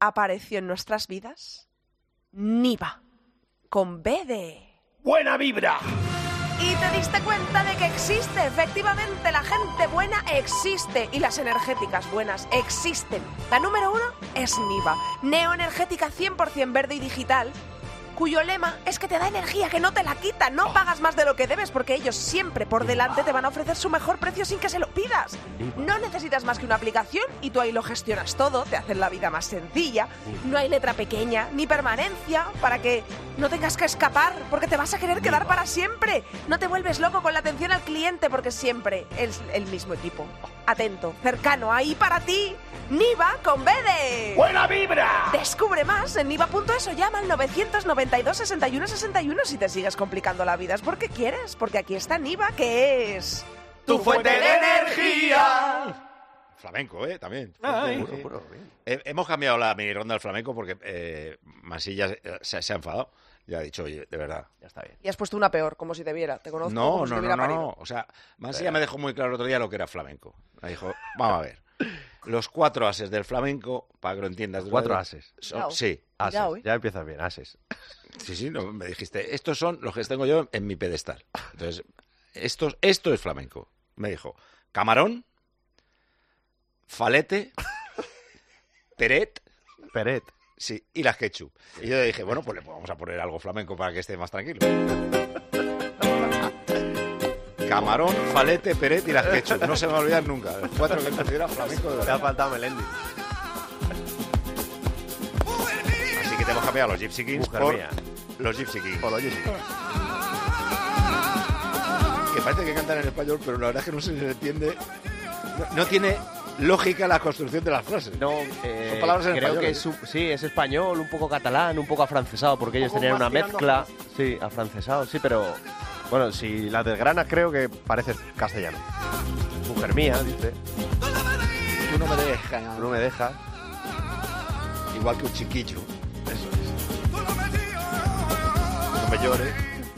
apareció en nuestras vidas? Niva, con B de... ¡Buena vibra! Y te diste cuenta de que existe, efectivamente, la gente buena existe y las energéticas buenas existen. La número 1 es Niva, neoenergética 100% verde y digital, cuyo lema es que te da energía, que no te la quita, no pagas más de lo que debes porque ellos siempre por delante te van a ofrecer su mejor precio sin que se lo pidas. No necesitas más que una aplicación y tú ahí lo gestionas todo, te hacen la vida más sencilla, no hay letra pequeña ni permanencia para que no tengas que escapar porque te vas a querer quedar para siempre. No te vuelves loco con la atención al cliente porque siempre es el mismo equipo. Atento, cercano, ahí para ti. Niva con B de... ¡Buena vibra! Descubre más en niva.es o llama al 992 61 61 si te sigues complicando la vida. Es porque quieres, porque aquí está Niva, que es... ¡Tu fuente de energía! Flamenco, también. Puro, Hemos cambiado la mini ronda del flamenco porque Masilla se ha enfadado. Ya ha dicho, oye, de verdad. Ya está bien. Y has puesto una peor, como si te viera. Te conozco como si te hubiera parido. No. O sea, Masilla me dejó muy claro el otro día lo que era flamenco. Me dijo, vamos a ver. Los 4 ases del flamenco, para que lo entiendas. 4 ases. Sí. Ases. Ya empiezas bien, ases. Sí, no, me dijiste, estos son los que tengo yo en mi pedestal. Entonces, esto es flamenco. Me dijo, camarón, falete, peret. Sí, y las ketchup. Y yo le dije, bueno, pues le vamos a poner algo flamenco para que esté más tranquilo. Camarón, falete, peret y las ketchup. No se me va a olvidar nunca. Los 4 que considera flamenco de verdad. Te ha faltado Melendi. Así que te hemos cambiado los Gypsy Kings por los Gypsy Kings. Que parece que cantan en español, pero la verdad es que no se les entiende. No tiene lógica la construcción de las frases. No, son palabras en creo español. que es español, un poco catalán, un poco afrancesado, porque ellos tenían una mezcla. Sí, afrancesado, sí, pero... Bueno, si las desgranas creo que parece castellano. Mujer mía, dice. Tú no me dejas. Tú no me dejas. Igual que un chiquillo. Eso es. No me llores.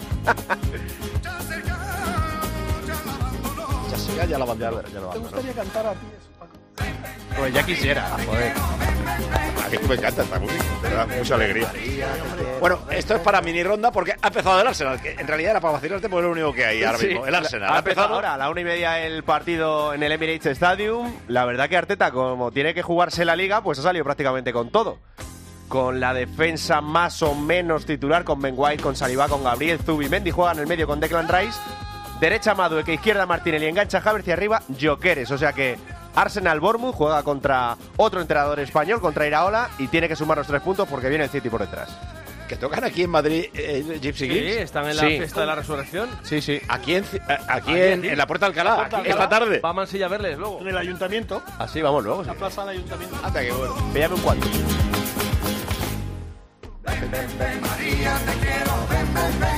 Ya la bandera. ¿Te gustaría cantar a ti eso, Paco? Pues ya quisiera, joder. A mí me encanta esta música, me da mucha alegría. Bueno, esto es para mini ronda porque ha empezado el Arsenal, que en realidad era para vacilarte porque es lo único que hay ahora mismo. El Arsenal ha empezado ahora a la 1:30 el partido en el Emirates Stadium. La verdad que Arteta, como tiene que jugarse la liga, pues ha salido prácticamente con todo. Con la defensa más o menos titular, con Ben White, con Saliba, con Gabriel, Zubimendi, juega en el medio con Declan Rice. Derecha Madueke, izquierda Martinelli, engancha Havertz y arriba Gyökeres. O sea que Arsenal-Bournemouth juega contra otro entrenador español, contra Iraola, y tiene que sumar los 3 puntos porque viene el City por detrás. ¿Que tocan aquí en Madrid Gypsy Kings? Sí, están en la fiesta de la resurrección. Sí. Aquí en la Puerta de Alcalá, esta tarde. Va a Mansilla a verles luego. En el ayuntamiento. Así vamos luego. La plaza del ayuntamiento. Anda, qué bueno. Píllame un 4. Ven, María, te quiero, ven.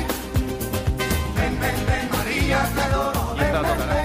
Ven, María, te adoro. Y esta tocará.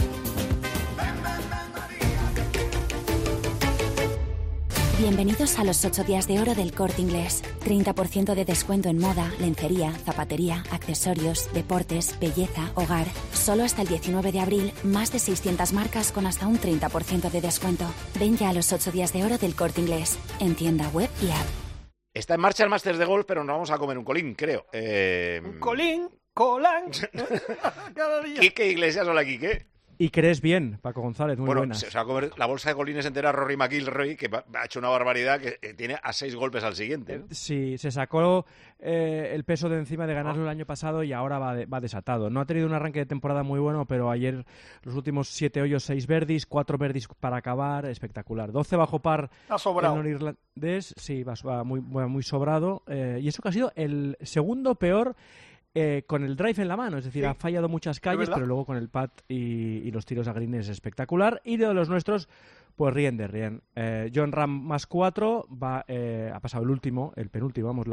Bienvenidos a los 8 días de oro del Corte Inglés. 30% de descuento en moda, lencería, zapatería, accesorios, deportes, belleza, hogar. Solo hasta el 19 de abril, más de 600 marcas con hasta un 30% de descuento. Ven ya a los 8 días de oro del Corte Inglés. En tienda web y app. Está en marcha el Masters de Golf, pero nos vamos a comer un colín, creo. Un colín, colán. Quique Iglesias, hola Quique. Y crees bien, Paco González, muy buenas. Se va a comer la bolsa de colines entera Rory McIlroy, que ha hecho una barbaridad, que tiene a 6 golpes al siguiente, ¿no? Sí, se sacó el peso de encima de ganarlo el año pasado y ahora va desatado. No ha tenido un arranque de temporada muy bueno, pero ayer los últimos 7 hoyos, 6 birdies, 4 birdies para acabar, espectacular. 12 bajo par el norirlandés, sí, va muy sobrado. Y eso que ha sido el segundo peor con el drive en la mano, es decir, sí, ha fallado muchas calles, pero luego con el pad y los tiros a green es espectacular. Y de los nuestros, pues ríen de ríen. Jon Rahm más 4, ha pasado el penúltimo, vamos,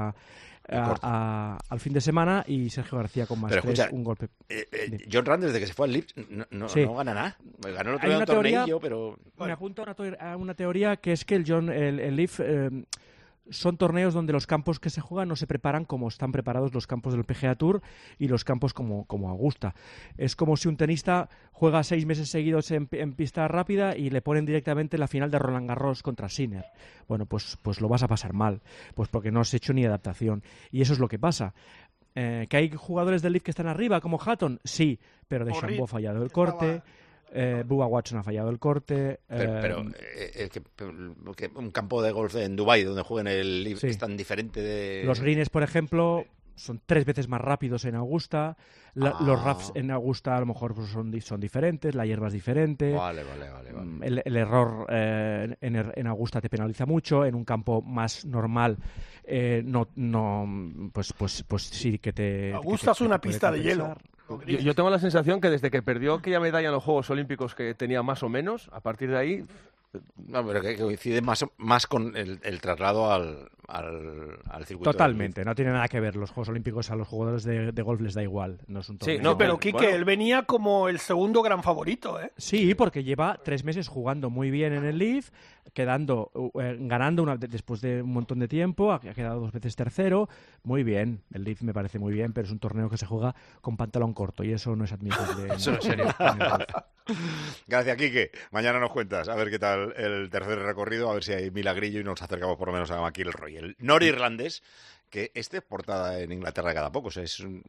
al fin de semana, y Sergio García con más 3, un golpe. Jon Rahm desde que se fue al Leeds no gana nada. Ganó el otro día un tornillo, pero... Me apunto a una teoría que es que el Leaf... son torneos donde los campos que se juegan no se preparan como están preparados los campos del PGA Tour y los campos como Augusta. Es como si un tenista juega 6 meses seguidos en pista rápida y le ponen directamente la final de Roland Garros contra Sinner. Bueno, pues lo vas a pasar mal, pues porque no has hecho ni adaptación. Y eso es lo que pasa. ¿Que hay jugadores del Leaf que están arriba, como Hatton? Sí, pero DeChambeau ha fallado el corte... Bubba Watson ha fallado el corte. Pero que un campo de golf en Dubái donde jueguen el Leaf es tan diferente de... Los greens, por ejemplo, son 3 veces más rápidos en Augusta. Los roughs en Augusta a lo mejor pues, son diferentes, la hierba es diferente. Vale. El error en Augusta te penaliza mucho. En un campo más normal pues sí que te... Augusta es una pista de hielo. Yo tengo la sensación que desde que perdió aquella medalla en los Juegos Olímpicos que tenía más o menos, a partir de ahí... No, pero que coincide más con el traslado al circuito. Totalmente, no tiene nada que ver. Los Juegos Olímpicos a los jugadores de golf les da igual. No es un torneo. Sí, no, pero Quique, él venía como el segundo gran favorito, ¿eh? Sí, porque lleva 3 meses jugando muy bien en el Leaf, ganando después de un montón de tiempo, ha quedado 2 veces tercero. Muy bien, el Leaf me parece muy bien, pero es un torneo que se juega con pantalón corto y eso no es admisible. Eso en serio. Gracias, Quique. Mañana nos cuentas a ver qué tal el tercer recorrido, a ver si hay milagrillo y nos acercamos por lo menos a McIlroy, el norirlandés, que es portada en Inglaterra cada poco, o sea, es un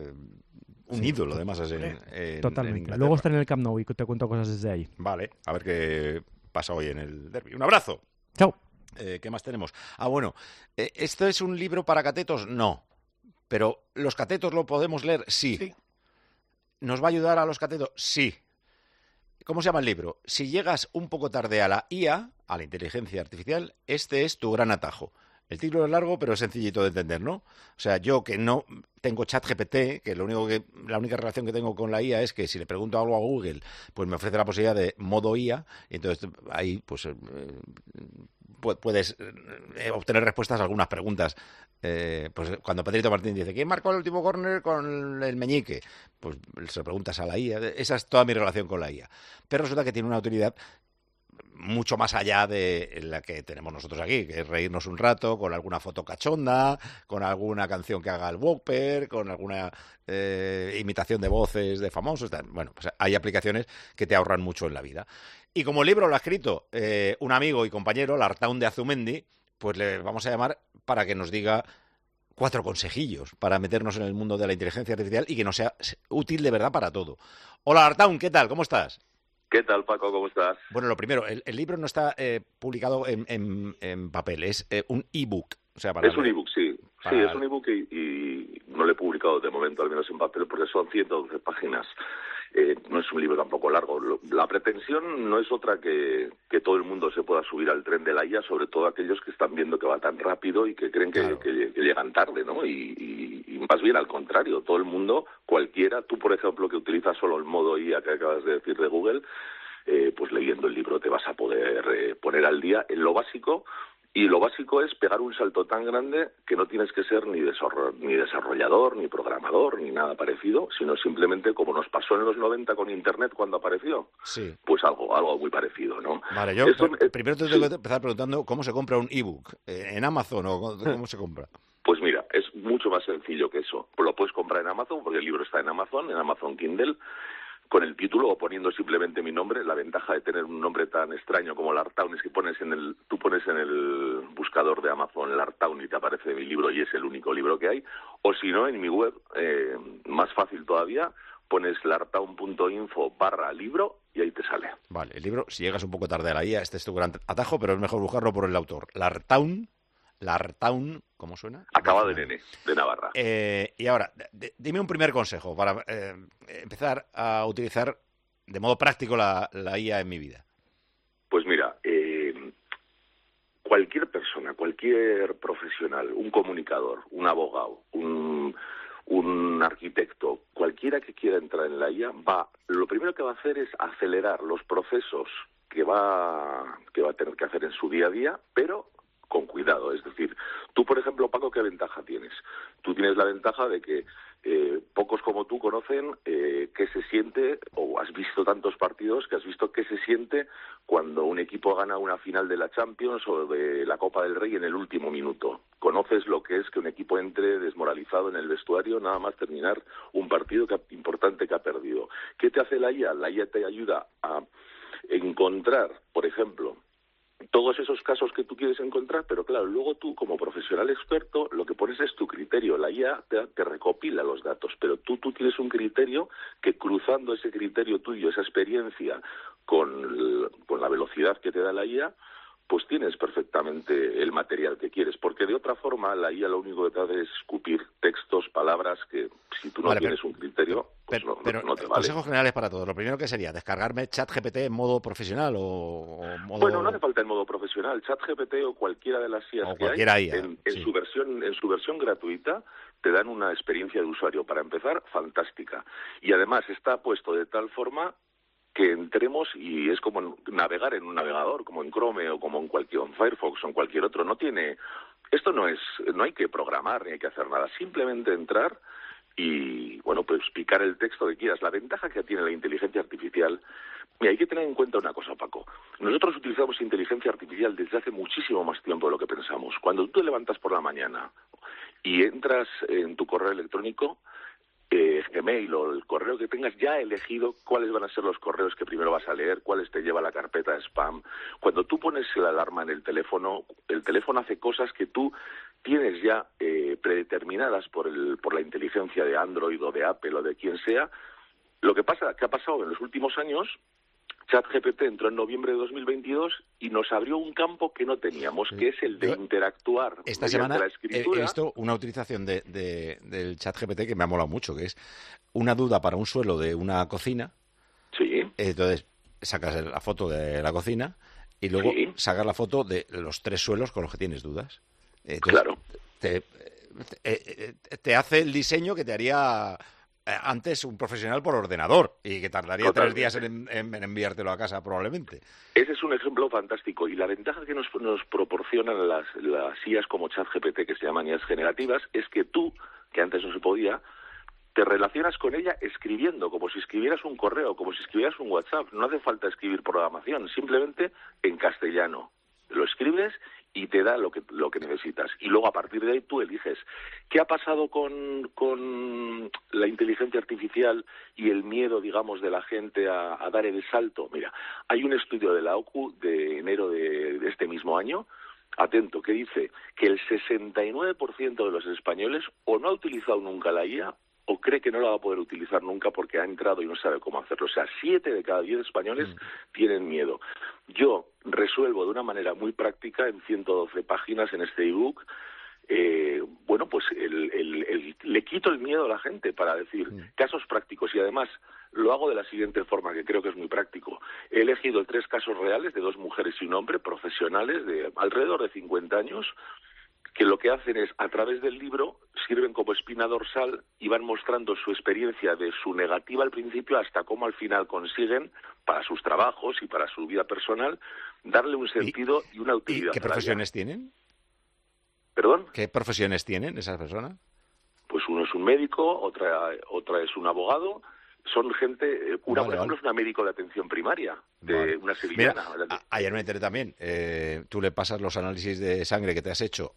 ídolo además en totalmente. Inglaterra. Luego está en el Camp Nou y te cuento cosas desde ahí. Vale, a ver qué pasa hoy en el derbi. Un abrazo. Chao. ¿Qué más tenemos? Bueno, ¿esto es un libro para catetos? No. Pero ¿los catetos lo podemos leer? Sí. ¿Nos va a ayudar a los catetos? Sí. ¿Cómo se llama el libro? Si llegas un poco tarde a la IA, a la inteligencia artificial, este es tu gran atajo. El título es largo, pero es sencillito de entender, ¿no? O sea, yo que no tengo ChatGPT, que la única relación que tengo con la IA es que si le pregunto algo a Google, pues me ofrece la posibilidad de modo IA, y entonces ahí pues puedes obtener respuestas a algunas preguntas. Pues cuando Pedrito Martín dice ¿quién marcó el último córner con el meñique? Pues se lo preguntas a la IA. Esa es toda mi relación con la IA. Pero resulta que tiene una utilidad mucho más allá de la que tenemos nosotros aquí, que es reírnos un rato con alguna foto cachonda, con alguna canción que haga el Whopper, con alguna imitación de voces de famosos. Bueno, pues hay aplicaciones que te ahorran mucho en la vida. Y como el libro lo ha escrito un amigo y compañero, Lartaun de Azumendi, pues le vamos a llamar para que nos diga 4 consejillos para meternos en el mundo de la inteligencia artificial y que nos sea útil de verdad para todo. Hola, Lartaun, ¿qué tal? ¿Cómo estás? ¿Qué tal, Paco? ¿Cómo estás? Bueno, lo primero, el libro no está publicado en papel, es un ebook. O sea, es un ebook, sí. Sí, es un ebook y no lo he publicado de momento, al menos en papel, porque son 112 páginas. No es un libro tampoco largo. La pretensión no es otra que todo el mundo se pueda subir al tren de la IA, sobre todo aquellos que están viendo que va tan rápido y que creen que llegan tarde, ¿no? Y más bien al contrario, todo el mundo, cualquiera, tú por ejemplo que utilizas solo el modo IA que acabas de decir de Google, pues leyendo el libro te vas a poder poner al día en lo básico. Y lo básico es pegar un salto tan grande que no tienes que ser ni desarrollador, ni programador, ni nada parecido, sino simplemente como nos pasó en los 90 con Internet cuando apareció. Sí. Pues algo muy parecido, ¿no? Vale, yo primero te tengo que empezar preguntando cómo se compra un ebook. ¿En Amazon o cómo se compra? Pues mira, es mucho más sencillo que eso. Lo puedes comprar en Amazon, porque el libro está en Amazon Kindle, con el título o poniendo simplemente mi nombre. La ventaja de tener un nombre tan extraño como Lartaun es que tú pones en el buscador de Amazon Lartaun y te aparece mi libro y es el único libro que hay. O si no, en mi web, más fácil todavía, pones lartaun.info/libro y ahí te sale. Vale, el libro, si llegas un poco tarde a la IA, este es tu gran atajo, pero es mejor buscarlo por el autor. Lartaun, ¿cómo suena? Acabado en N, de Navarra. Y ahora, dime un primer consejo para empezar a utilizar de modo práctico la IA en mi vida. Pues mira, cualquier persona, cualquier profesional, un comunicador, un abogado, un arquitecto, cualquiera que quiera entrar en la IA, lo primero que va a hacer es acelerar los procesos que va a tener que hacer en su día a día, pero cuidado. Es decir, tú, por ejemplo, Paco, ¿qué ventaja tienes? Tú tienes la ventaja de que pocos como tú conocen qué se siente, o has visto tantos partidos que has visto qué se siente cuando un equipo gana una final de la Champions o de la Copa del Rey en el último minuto. Conoces lo que es que un equipo entre desmoralizado en el vestuario nada más terminar un partido importante que ha perdido. ¿Qué te hace la IA? La IA te ayuda a encontrar, por ejemplo, todos esos casos que tú quieres encontrar, pero claro, luego tú como profesional experto lo que pones es tu criterio. La IA te recopila los datos, pero tú tienes un criterio que, cruzando ese criterio tuyo, esa experiencia con la velocidad que te da la IA, pues tienes perfectamente el material que quieres, porque de otra forma la IA lo único que te hace es escupir textos, palabras que si tú no tienes un criterio, pues no te vale. Consejos generales para todos. Lo primero que sería descargarme ChatGPT en modo profesional o modo... Bueno, no hace falta en modo profesional. ChatGPT o cualquiera de las IAs que hay, en su versión gratuita, te dan una experiencia de usuario, para empezar, fantástica. Y además está puesto de tal forma que entremos y es como navegar en un navegador, como en Chrome o como en Firefox o en cualquier otro. Esto no hay que programar ni hay que hacer nada, simplemente entrar y, bueno, pues picar el texto que quieras. La ventaja que tiene la inteligencia artificial, y hay que tener en cuenta una cosa, Paco. Nosotros utilizamos inteligencia artificial desde hace muchísimo más tiempo de lo que pensamos. Cuando tú te levantas por la mañana y entras en tu correo electrónico, Gmail o el correo que tengas, ya elegido cuáles van a ser los correos que primero vas a leer, cuáles te lleva a la carpeta de spam. Cuando tú pones la alarma en el teléfono hace cosas que tú tienes ya predeterminadas por la inteligencia de Android o de Apple o de quien sea. Lo que ha pasado en los últimos años, ChatGPT entró en noviembre de 2022 y nos abrió un campo que no teníamos, que es el de interactuar esta semana la escritura. He visto una utilización del ChatGPT que me ha molado mucho, que es una duda para un suelo de una cocina. Sí. Entonces sacas la foto de la cocina y luego sacas la foto de los 3 suelos con los que tienes dudas. Entonces, claro. Te hace el diseño que te haría antes un profesional por ordenador y que tardaría Totalmente. 3 días en enviártelo a casa probablemente. Ese es un ejemplo fantástico y la ventaja que nos proporcionan las IAs como ChatGPT, que se llaman IAs generativas, es que tú, que antes no se podía, te relacionas con ella escribiendo, como si escribieras un correo, como si escribieras un WhatsApp. No hace falta escribir programación, simplemente en castellano. Lo escribes y te da lo que necesitas. Y luego, a partir de ahí, tú eliges. ¿Qué ha pasado con la inteligencia artificial y el miedo, digamos, de la gente a dar el salto? Mira, hay un estudio de la OCU de enero de este mismo año, atento, que dice que el 69% de los españoles o no ha utilizado nunca la IA o cree que no la va a poder utilizar nunca porque ha entrado y no sabe cómo hacerlo. O sea, 7 de cada 10 españoles tienen miedo. Yo resuelvo de una manera muy práctica en 112 páginas en este ebook. Bueno, pues le quito el miedo a la gente para decir casos prácticos y además lo hago de la siguiente forma, que creo que es muy práctico. He elegido 3 casos reales de 2 mujeres y un hombre profesionales de alrededor de 50 años que lo que hacen es, a través del libro, sirven como espina dorsal y van mostrando su experiencia de su negativa al principio hasta cómo al final consiguen, para sus trabajos y para su vida personal, darle un sentido y una utilidad. ¿Y qué profesiones tienen? ¿Perdón? ¿Qué profesiones tienen esas personas? Pues uno es un médico, otra es un abogado. Son gente, por ejemplo, es una médico de atención primaria, de una sevillana. Mira, ayer me enteré también, tú le pasas los análisis de sangre que te has hecho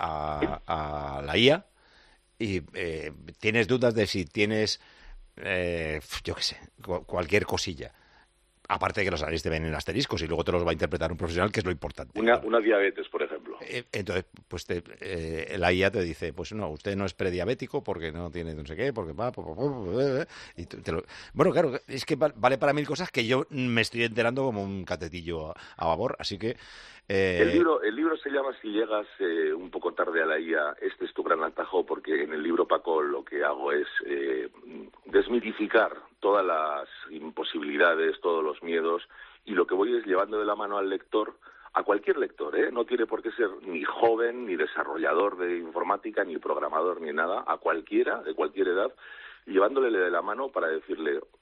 a la IA y tienes dudas de si tienes, yo qué sé, cualquier cosilla. Aparte de que los análisis te ven en asteriscos y luego te los va a interpretar un profesional, que es lo importante. Una diabetes, por ejemplo. Entonces, pues la IA te dice, pues no, usted no es prediabético porque no tiene no sé qué, porque va... Y bueno, claro, es que vale para 1000 cosas que yo me estoy enterando como un catetillo a babor, así que... El libro se llama Si llegas un poco tarde a la IA, este es tu gran atajo, porque en el libro, Paco, lo que hago es desmitificar todas las imposibilidades, todos los miedos, y lo que voy es llevando de la mano al lector, a cualquier lector, no tiene por qué ser ni joven, ni desarrollador de informática, ni programador, ni nada, a cualquiera, de cualquier edad, llevándole de la mano para decirle,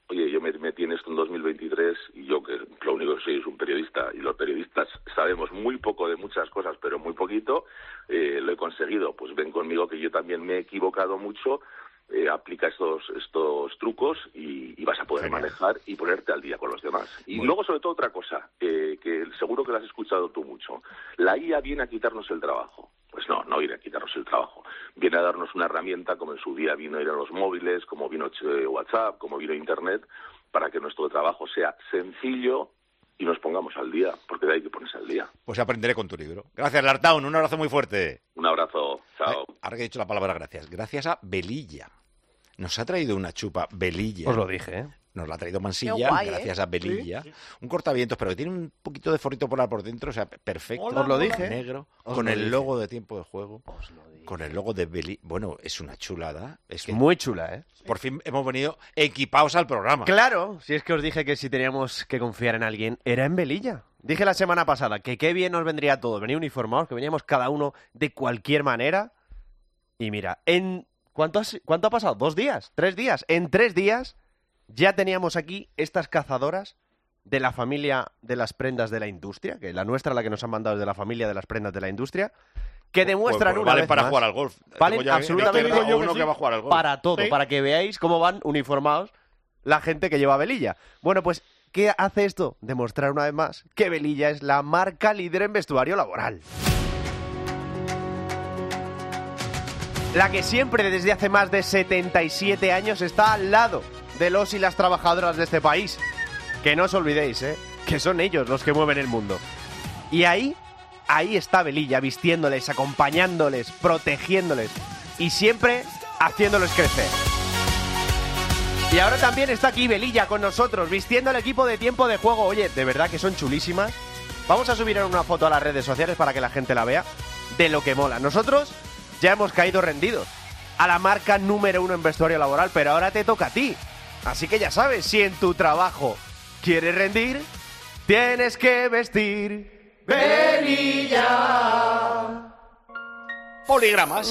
oye, yo me metí en esto en 2023 y yo, que lo único que soy es un periodista, y los periodistas sabemos muy poco de muchas cosas, pero muy poquito, lo he conseguido. Pues ven conmigo que yo también me he equivocado mucho, aplica estos trucos y vas a poder manejar y ponerte al día con los demás. Y luego, sobre todo, otra cosa, que seguro que lo has escuchado tú mucho. La IA viene a quitarnos el trabajo. Pues no viene a quitarnos el trabajo. Viene a darnos una herramienta, como en su día vino a ir a los móviles, como vino WhatsApp, como vino Internet, para que nuestro trabajo sea sencillo y nos pongamos al día, porque de ahí que ponerse al día. Pues aprenderé con tu libro. Gracias, Lartaun. Un abrazo muy fuerte. Un abrazo. Chao. Ahora que he dicho la palabra gracias. Gracias a Velilla. Nos ha traído una chupa Velilla. Os lo dije, ¿eh? Nos la ha traído Mansilla, guay, gracias a Velilla. Sí. Un cortavientos, pero que tiene un poquito de forrito polar por dentro, o sea, perfecto. Os lo dije. Negro, con el logo de Tiempo de Juego, con el logo de Velilla. Bueno, es una chulada. Es muy chula, ¿eh? Por fin hemos venido equipados al programa. Claro, si es que os dije que si teníamos que confiar en alguien, era en Velilla. Dije la semana pasada que qué bien nos vendría todo, venir uniformados, que veníamos cada uno de cualquier manera. Y mira, ¿cuánto ha pasado? ¿2 días? ¿3 días? En 3 días ya teníamos aquí estas cazadoras de la familia de las prendas de la industria, que la nuestra, la que nos han mandado es de la familia de las prendas de la industria, que demuestran una valen vez para más, jugar al golf. Valen absolutamente que va a jugar al golf. Para todo, ¿sí? Para que veáis cómo van uniformados la gente que lleva Velilla. Bueno, pues, ¿qué hace esto? Demostrar una vez más que Velilla es la marca líder en vestuario laboral. La que siempre, desde hace más de 77 años, está al lado de los y las trabajadoras de este país. Que no os olvidéis, que son ellos los que mueven el mundo. Y ahí está Velilla, vistiéndoles, acompañándoles, protegiéndoles y siempre haciéndoles crecer. Y ahora también está aquí Velilla con nosotros, vistiendo el equipo de Tiempo de Juego. Oye, de verdad que son chulísimas. Vamos a subir una foto a las redes sociales para que la gente la vea, de lo que mola. Nosotros ya hemos caído rendidos a la marca número 1 en vestuario laboral, pero ahora te toca a ti. Así que ya sabes, si en tu trabajo quieres rendir, tienes que vestir Velilla. Poligramas.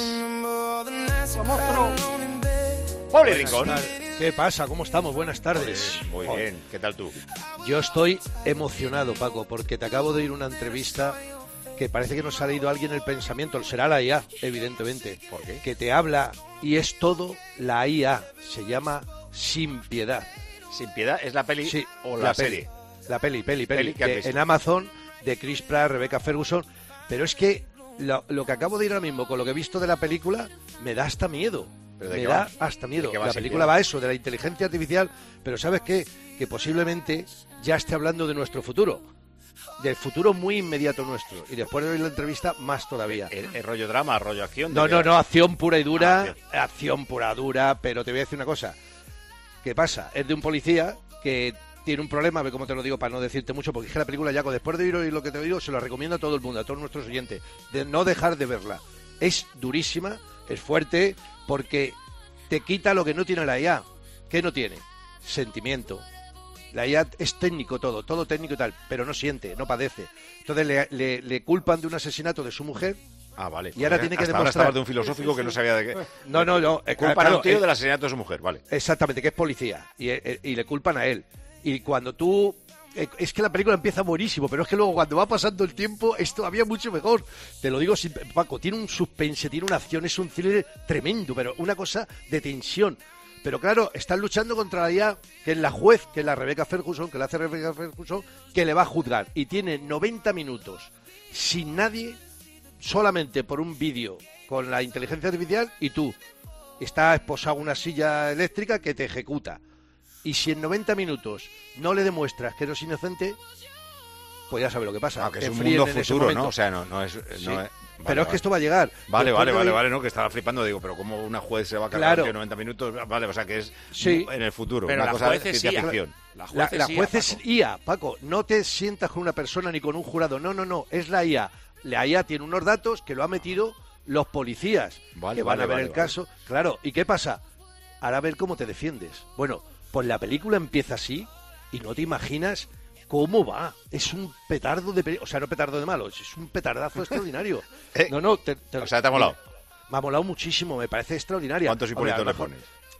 Poli Rincón. ¿Qué pasa? ¿Cómo estamos? Buenas tardes. Muy bien. ¿Qué tal tú? Yo estoy emocionado, Paco, porque te acabo de ir a una entrevista que parece que nos ha leído alguien el pensamiento. Será la IA, evidentemente. ¿Por qué? Que te habla y es todo la IA. Se llama Sin Piedad. ¿Sin Piedad es la peli o la serie? La peli que en Amazon, de Chris Pratt, Rebecca Ferguson. Pero es que lo que acabo de ir ahora mismo con lo que he visto de la película me da hasta miedo. Me da hasta miedo. La película va a eso, de la inteligencia artificial, pero ¿sabes qué? Que posiblemente ya esté hablando de nuestro futuro. Del futuro muy inmediato nuestro. Y después de oír la entrevista, más todavía. ¿Es rollo drama, rollo acción? No, acción pura y dura. Acción pura, dura, pero te voy a decir una cosa. ¿Qué pasa? Es de un policía que tiene un problema, a ver cómo te lo digo para no decirte mucho, porque es que la película, Jaco, después de oír lo que te digo, se lo recomiendo a todo el mundo, a todos nuestros oyentes, de no dejar de verla. Es durísima, es fuerte, porque te quita lo que no tiene la IA. ¿Qué no tiene? Sentimiento. La IA es técnico todo técnico y tal, pero no siente, no padece. Entonces le culpan de un asesinato de su mujer. Ah, vale. Y ahora tiene que demostrar. Ahora estabas de un filosófico que no sabía de qué. No. Culpan a un tío del asesinato de su mujer, vale. Exactamente, que es policía. Y le culpan a él. Y cuando tú. Es que la película empieza buenísimo, pero es que luego cuando va pasando el tiempo es todavía mucho mejor. Te lo digo, Paco, tiene un suspense, tiene una acción, es un thriller tremendo, pero una cosa de tensión. Pero claro, están luchando contra la IA, que es la juez, que es la Rebecca Ferguson, que la hace Rebecca Ferguson, que le va a juzgar. Y tiene 90 minutos sin nadie, solamente por un vídeo con la inteligencia artificial y tú. Está esposado a una silla eléctrica que te ejecuta. Y si en 90 minutos no le demuestras que eres inocente, pues ya sabes lo que pasa. Que es un mundo futuro, ¿no? O sea, no es... Pero es que esto va a llegar. Vale, no, que estaba flipando, digo, pero ¿cómo una juez se va a cargar en 90 minutos? Vale, o sea, que es en el futuro, pero una cosa de ciencia ficción. La juez es IA, Paco. No te sientas con una persona ni con un jurado. No, es la IA. La IA tiene unos datos que lo han metido los policías, que van a ver el caso. Claro, ¿y qué pasa? Ahora a ver cómo te defiendes. Bueno, pues la película empieza así y no te imaginas cómo va. Es un petardo o sea, no petardo de malo, es un petardazo extraordinario. O sea, ¿te ha molado? Me ha molado muchísimo, me parece extraordinaria. ¿Cuántos hipólitos le pones?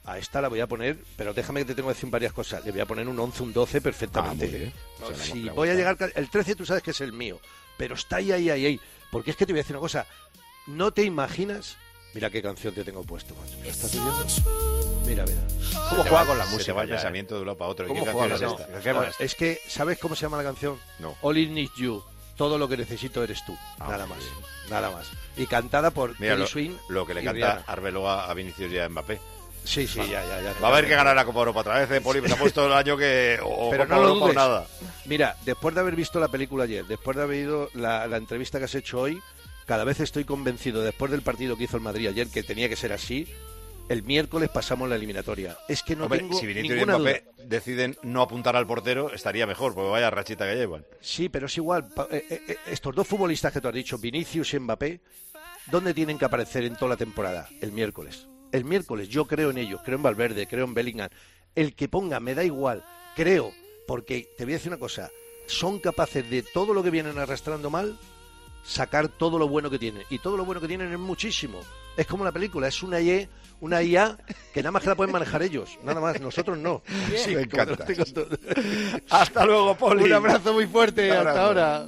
a esta la voy a poner, pero déjame que te tengo que decir varias cosas. Le voy a poner un 11, un 12 perfectamente. Muy bien. No, si voy a llegar... El 13 tú sabes que es el mío, pero está ahí. Porque es que te voy a decir una cosa. No te imaginas... Mira qué canción te tengo puesto, macho. ¿La estás oyendo? Mira. ¿Cómo juega con la música? Se va el pensamiento de uno para otro. ¿Cómo juega? Es que, ¿sabes cómo se llama la canción? No. All I Need You. Todo lo que necesito eres tú. Nada más. Y cantada por Kelly Swing. Lo que le canta Arbeloa a Vinicius y a Mbappé. Sí, ya. Va a haber que ganar la Copa Europa otra vez, Poli. Se ha puesto el año que... Pero no lo dudes. Nada. Mira, después de haber visto la película ayer, después de haber oído la entrevista que has hecho hoy, cada vez estoy convencido, después del partido que hizo el Madrid ayer, que tenía que ser así, el miércoles pasamos la eliminatoria. Es que no tengo si Vinicius ninguna y Mbappé duda. deciden no apuntar al portero, estaría mejor, porque vaya rachita que llevan. Sí, pero es igual. Estos dos futbolistas que tú has dicho, Vinicius y Mbappé, ¿dónde tienen que aparecer en toda la temporada? El miércoles. El miércoles yo creo en ellos, creo en Valverde, creo en Bellingham. El que ponga, me da igual, creo, porque te voy a decir una cosa, son capaces de todo lo que vienen arrastrando mal, sacar todo lo bueno que tienen. Y todo lo bueno que tienen es muchísimo. Es como la película, es una IA que nada más que la pueden manejar ellos, nada más, nosotros no. Sí, me encanta. Hasta luego, Poli. Un abrazo muy fuerte, hasta ahora.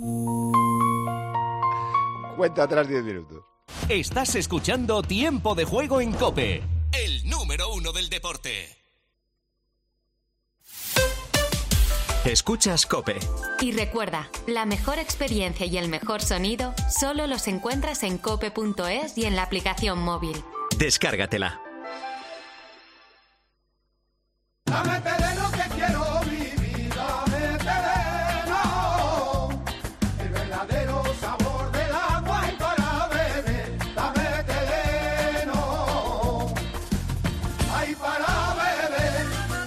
Cuenta atrás 10 minutos. Estás escuchando Tiempo de Juego en COPE, el número 1 del deporte. Escuchas COPE. Y recuerda, la mejor experiencia y el mejor sonido solo los encuentras en cope.es y en la aplicación móvil. Descárgatela. Dame terreno que quiero vivir, dame terreno, el verdadero sabor del agua y para beber, dame terreno, ay para beber.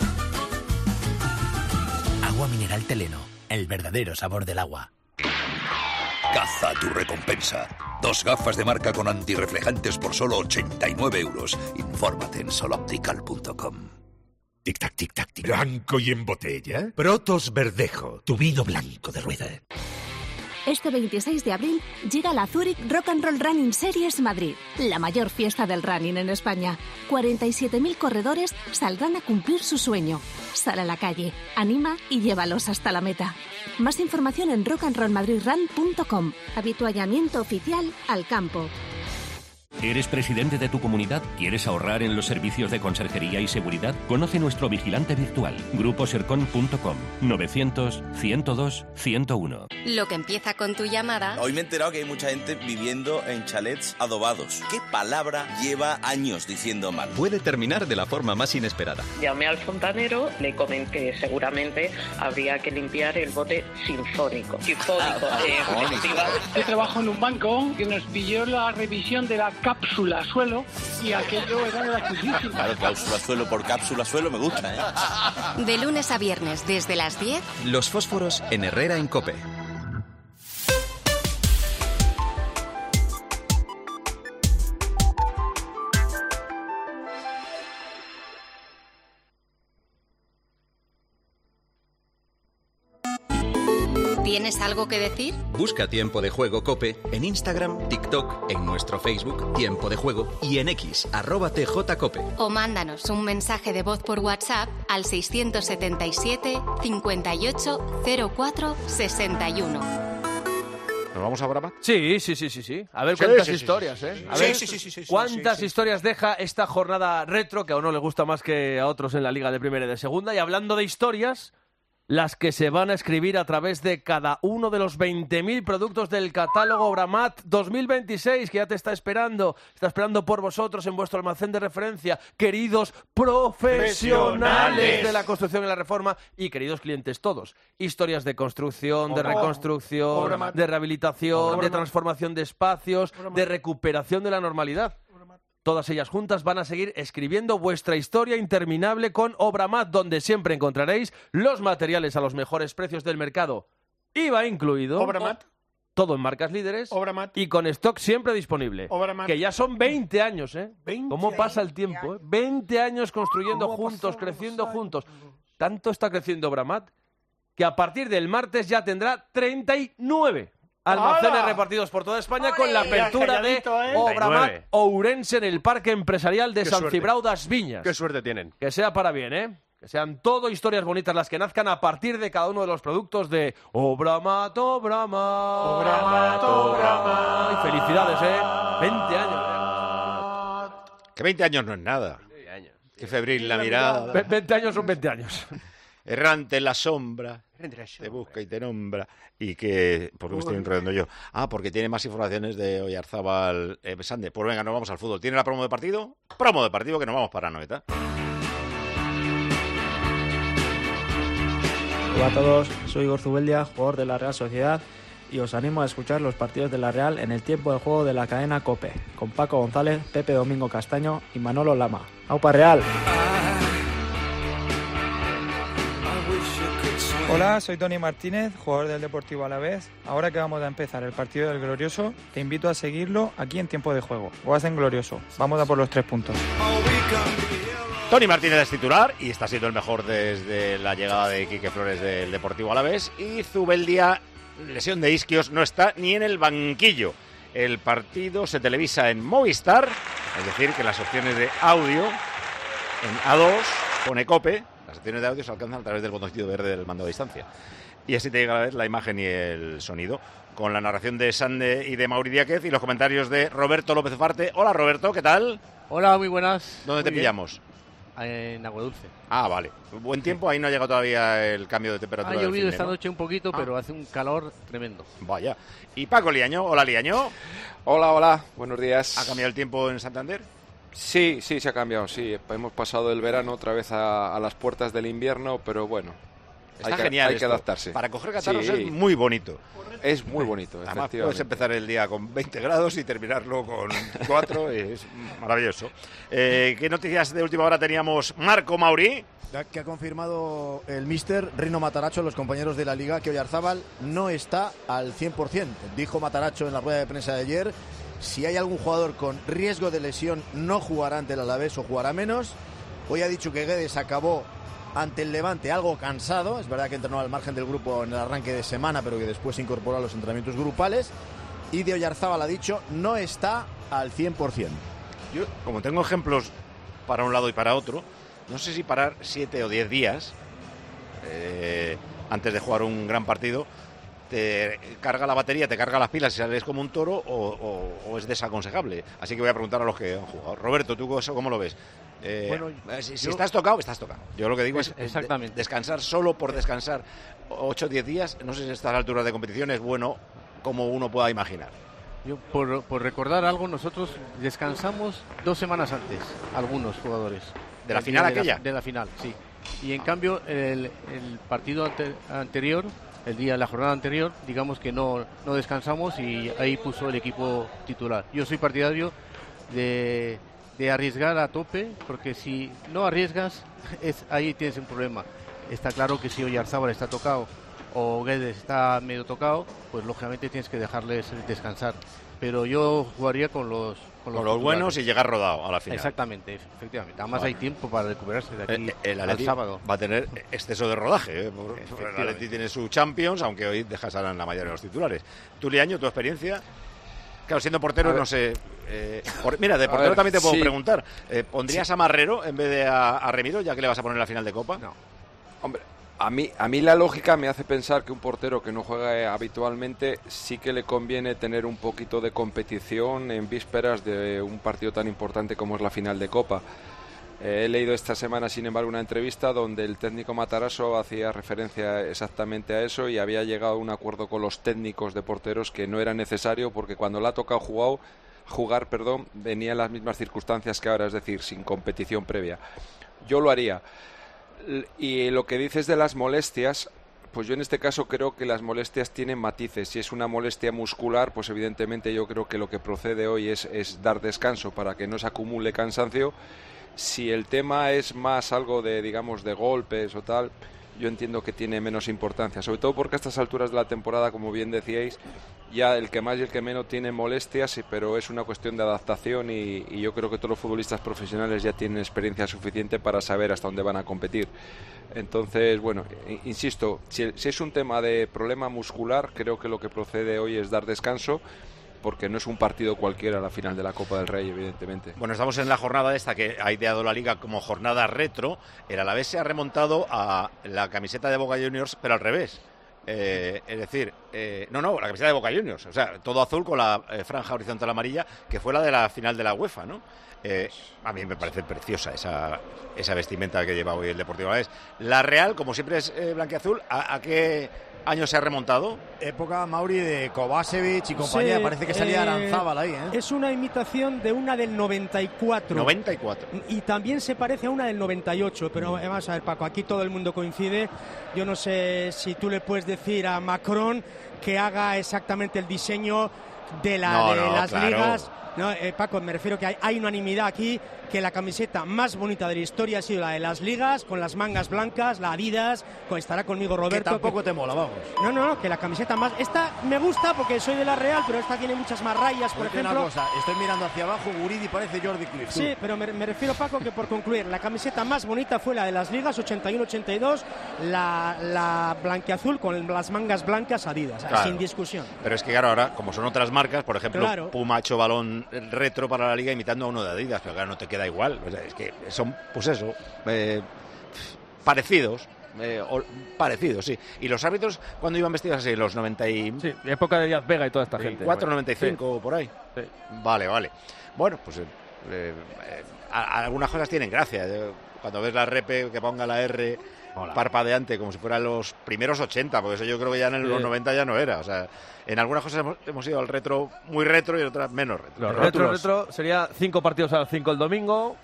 Agua mineral Teleno, el verdadero sabor del agua. Caza tu recompensa. 2 gafas de marca con antirreflejantes por solo 89 euros. Infórmate en soloptical.com. Tic-tac, tic-tac, tic. ¿Blanco y en botella? Protos Verdejo, tu vino blanco de rueda. Este 26 de abril llega la Zurich Rock and Roll Running Series Madrid, la mayor fiesta del running en España. 47.000 corredores saldrán a cumplir su sueño. Sal a la calle, anima y llévalos hasta la meta. Más información en rockandrollmadridrun.com. Habituallamiento oficial al campo. ¿Eres presidente de tu comunidad? ¿Quieres ahorrar en los servicios de conserjería y seguridad? Conoce nuestro vigilante virtual, gruposercon.com, 900-102-101. Lo que empieza con tu llamada... Hoy me he enterado que hay mucha gente viviendo en chalets adobados. ¿Qué palabra lleva años diciendo mal? Puede terminar de la forma más inesperada. Llamé al fontanero, le comenté que seguramente habría que limpiar el bote sinfónico. Yo trabajo en un banco que nos pidió la revisión de la cápsula suelo y aquello era graciosísimo. Claro, cápsula suelo por cápsula suelo me gusta, ¿eh? De lunes a viernes desde las 10. Los fósforos en Herrera en COPE. ¿Tienes algo que decir? Busca Tiempo de Juego COPE en Instagram, TikTok, en nuestro Facebook Tiempo de Juego y en X, @TJCOPE. O mándanos un mensaje de voz por WhatsApp al 677 58 04 61. ¿Nos vamos a Brabant? Sí. A ver cuántas historias, sí. ¿eh? A ver Sí. cuántas historias deja esta jornada retro, que a uno le gusta más que a otros en la Liga de Primera y de Segunda. Y hablando de historias, las que se van a escribir a través de cada uno de los 20.000 productos del catálogo Obramat 2026, que ya te está esperando por vosotros en vuestro almacén de referencia, queridos profesionales de la construcción y la reforma y queridos clientes todos. Historias de construcción, de reconstrucción, de rehabilitación, de transformación de espacios, de recuperación de la normalidad. Todas ellas juntas van a seguir escribiendo vuestra historia interminable con Obramat, donde siempre encontraréis los materiales a los mejores precios del mercado. IVA incluido. Obramat. Todo en marcas líderes. Obramat. Y con stock siempre disponible. Obramat. Que ya son 20 años, ¿eh? 20 ¿Cómo pasa el tiempo? ¿Eh? 20 años construyendo juntos, creciendo juntos. Tanto está creciendo Obramat que a partir del martes ya tendrá 39. almacenes repartidos por toda España con la apertura de Obramat Ourense en el Parque Empresarial de San Cibrao das Viñas. Qué suerte tienen. Que sea para bien, ¿eh? Que sean todo historias bonitas las que nazcan a partir de cada uno de los productos de Obramat. Y felicidades, 20 años. Que 20 años no es nada. 20 años. Qué febril la mirada. 20 años son 20 años. Errante en la sombra, te busca y te nombra. Y que, ¿por qué me estoy enredando yo? Porque tiene más informaciones de Oyarzábal Sande. Pues venga, nos vamos al fútbol. ¿Tiene la promo de partido? Promo de partido, que nos vamos para Anoeta. Hola a todos, soy Igor Zubeldia, jugador de la Real Sociedad, y os animo a escuchar los partidos de la Real en el tiempo de juego de la cadena COPE, con Paco González, Pepe Domingo Castaño y Manolo Lama. ¡Aupa Real! Hola, soy Tony Martínez, jugador del Deportivo Alavés. Ahora que vamos a empezar el partido del Glorioso, te invito a seguirlo aquí en tiempo de juego. Lo hacen glorioso. Vamos a por los 3 puntos. Tony Martínez es titular y está siendo el mejor desde la llegada de Quique Flores del Deportivo Alavés. Y Zubeldia, lesión de isquios, no está ni en el banquillo. El partido se televisa en Movistar, es decir, que las opciones de audio en A2 pone COPE. Las opciones de audio se alcanzan a través del botoncito verde del mando a distancia. Y así te llega a la vez la imagen y el sonido. Con la narración de Sande y de Mauri Díaz y los comentarios de Roberto López Ufarte. Hola Roberto, ¿qué tal? Hola, muy buenas. ¿Dónde te pillamos? En Agua Dulce. Vale. Buen tiempo, ahí no ha llegado todavía el cambio de temperatura. Ha llovido esta ¿no? noche un poquito, pero hace un calor tremendo. Vaya. ¿Y Paco Liaño? Hola Liaño. Hola, buenos días. ¿Ha cambiado el tiempo en Santander? Sí, se ha cambiado, sí. Hemos pasado el verano otra vez a las puertas del invierno, pero bueno. Está genial. Hay que adaptarse. Para coger catarros es muy bonito. Es muy bonito, Además, puedes empezar el día con 20 grados y terminarlo con 4, es maravilloso. ¿Qué noticias de última hora teníamos? Marco Mauri. Que ha confirmado el míster Rino Mataracho, los compañeros de la Liga, que Oyarzábal no está al 100%. Dijo Mataracho en la rueda de prensa de ayer, si hay algún jugador con riesgo de lesión no jugará ante el Alavés o jugará menos. Hoy ha dicho que Guedes acabó ante el Levante algo cansado, es verdad que entrenó al margen del grupo en el arranque de semana, pero que después se incorporó a los entrenamientos grupales. Y de Oyarzábal ha dicho, no está al 100%. Yo, como tengo ejemplos para un lado y para otro, no sé si parar 7 o 10 días antes de jugar un gran partido te carga la batería, te carga las pilas y sales como un toro o es desaconsejable. Así que voy a preguntar a los que han jugado. Roberto, ¿tú eso cómo lo ves? Si estás tocado, estás tocado. Yo lo que digo es descansar solo por descansar 8 o 10 días. No sé si a estas alturas de competición es bueno como uno pueda imaginar. Yo, por recordar algo, nosotros descansamos 2 semanas antes, algunos jugadores. ¿De la final aquella? De la final, sí. Y en cambio, el partido anterior, el día de la jornada anterior, digamos que no descansamos y ahí puso el equipo titular. Yo soy partidario de arriesgar a tope, porque si no arriesgas, ahí tienes un problema. Está claro que si Oyarzábal está tocado o Guedes está medio tocado, pues lógicamente tienes que dejarles descansar. Pero yo jugaría con los buenos y llegar rodado a la final. Exactamente, efectivamente. Además hay tiempo para recuperarse de aquí el al sábado. Va a tener exceso de rodaje. El Atleti tiene su Champions, aunque hoy dejas a la mayoría de los titulares. Tú, Liaño, tu experiencia. Claro, siendo portero no sé. Mira, de portero también te puedo preguntar. ¿Pondrías a Marrero en vez de a Remiro, ya que le vas a poner la final de Copa? No. Hombre, a mí la lógica me hace pensar que un portero que no juega habitualmente sí que le conviene tener un poquito de competición en vísperas de un partido tan importante como es la final de Copa. He leído esta semana, sin embargo, una entrevista donde el técnico Matarasso hacía referencia exactamente a eso y había llegado a un acuerdo con los técnicos de porteros que no era necesario porque cuando le ha tocado jugar, venía en las mismas circunstancias que ahora, es decir, sin competición previa. Yo lo haría. Y lo que dices de las molestias, pues yo en este caso creo que las molestias tienen matices. Si es una molestia muscular, pues evidentemente yo creo que lo que procede hoy es dar descanso para que no se acumule cansancio. Si el tema es más algo de, digamos, de golpes o tal, yo entiendo que tiene menos importancia, sobre todo porque a estas alturas de la temporada, como bien decíais, ya el que más y el que menos tiene molestias, pero es una cuestión de adaptación y yo creo que todos los futbolistas profesionales ya tienen experiencia suficiente para saber hasta dónde van a competir. Entonces, bueno, insisto, si es un tema de problema muscular, creo que lo que procede hoy es dar descanso, porque no es un partido cualquiera la final de la Copa del Rey, evidentemente. Bueno, estamos en la jornada esta que ha ideado la Liga como jornada retro. El Alavés se ha remontado a la camiseta de Boca Juniors, pero al revés. Es decir, la camiseta de Boca Juniors, o sea, todo azul con la franja horizontal amarilla, que fue la de la final de la UEFA, ¿no? A mí me parece preciosa esa vestimenta que lleva hoy el Deportivo Alavés. La Real, como siempre, es blanquiazul. ¿A qué año se ha remontado? Época, Mauri, de Kovacevic y compañía. Sí, parece que salía Aranzábal ahí, ¿eh? Es una imitación de una del 94. 94. Y también se parece a una del 98. Pero vamos a ver, Paco, aquí todo el mundo coincide. Yo no sé si tú le puedes decir a Macron que haga exactamente el diseño de las ligas. No, Paco, me refiero que hay unanimidad aquí, que la camiseta más bonita de la historia ha sido la de las ligas, con las mangas blancas, la Adidas, estará conmigo Roberto. Que tampoco te mola, vamos. No, que la camiseta más... Esta me gusta porque soy de la Real, pero esta tiene muchas más rayas, por ejemplo. Una cosa, estoy mirando hacia abajo, Guridi parece Jordi Cruyff. Sí, pero me refiero, Paco, que por concluir, la camiseta más bonita fue la de las ligas, 81-82, la blanquiazul con las mangas blancas Adidas, claro, sin discusión. Pero es que claro, ahora, como son otras marcas, por ejemplo, claro, Puma ha hecho balón retro para la Liga imitando a uno de Adidas, pero claro, no te queda igual. O sea, es que son, pues eso, parecidos, sí. Y los árbitros, ¿cuándo iban vestidos así? Los 90 y... Sí, época de Díaz Vega y toda esta gente. 95 por ahí. Sí. Vale. Bueno, pues algunas cosas tienen gracia. Cuando ves la repe, que ponga la R parpadeante, como si fueran los primeros 80, porque eso yo creo que ya en los 90 ya no era. O sea, en algunas cosas hemos ido al retro, muy retro, y en otras menos retro. Retro sería 5 partidos a las 5 el domingo.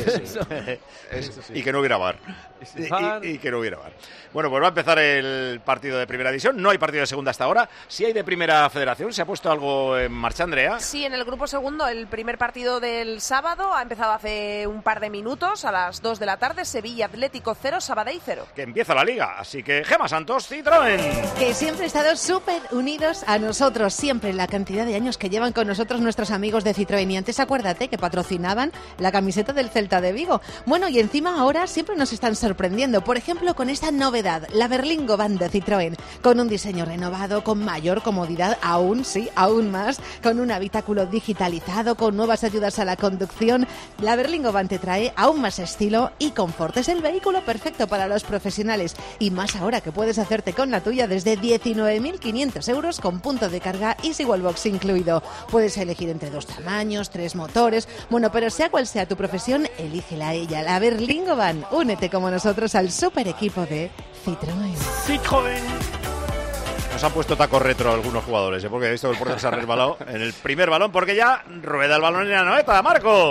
Y que no hubiera VAR. Y que no hubiera VAR. Bueno, pues va a empezar el partido de Primera División. No hay partido de Segunda hasta ahora. Sí hay de Primera Federación. ¿Se ha puesto algo en marcha, Andrea? Sí, en el grupo segundo, el primer partido del sábado ha empezado hace un par de minutos, a las 2 de la tarde. Sevilla Atlético 0, Sabadell 0. Que empieza la Liga. Así que Gemma Santos, Citroën. Que siempre he estado súper unidos a nosotros, siempre, la cantidad de años que llevan con nosotros nuestros amigos de Citroën. Y antes acuérdate que patrocinaban la camiseta del Celta de Vigo. Bueno, y encima ahora siempre nos están sorprendiendo. Por ejemplo, con esta novedad, la Berlingo Van de Citroën, con un diseño renovado, con mayor comodidad, aún más, con un habitáculo digitalizado, con nuevas ayudas a la conducción. La Berlingo Van te trae aún más estilo y confort. Es el vehículo perfecto para los profesionales, y más ahora que puedes hacerte con la tuya desde 19.500 euros con punto de carga y Wallbox incluido. Puedes elegir entre 2 tamaños, 3 motores. Bueno, pero sea cual sea tu profesión, elígela a ella, la Berlingo Van. Únete como nosotros al super equipo de Citroën. Nos han puesto taco retro algunos jugadores, porque he visto que el portero se ha resbalado en el primer balón, porque ya rueda el balón en la Anoeta, Marco.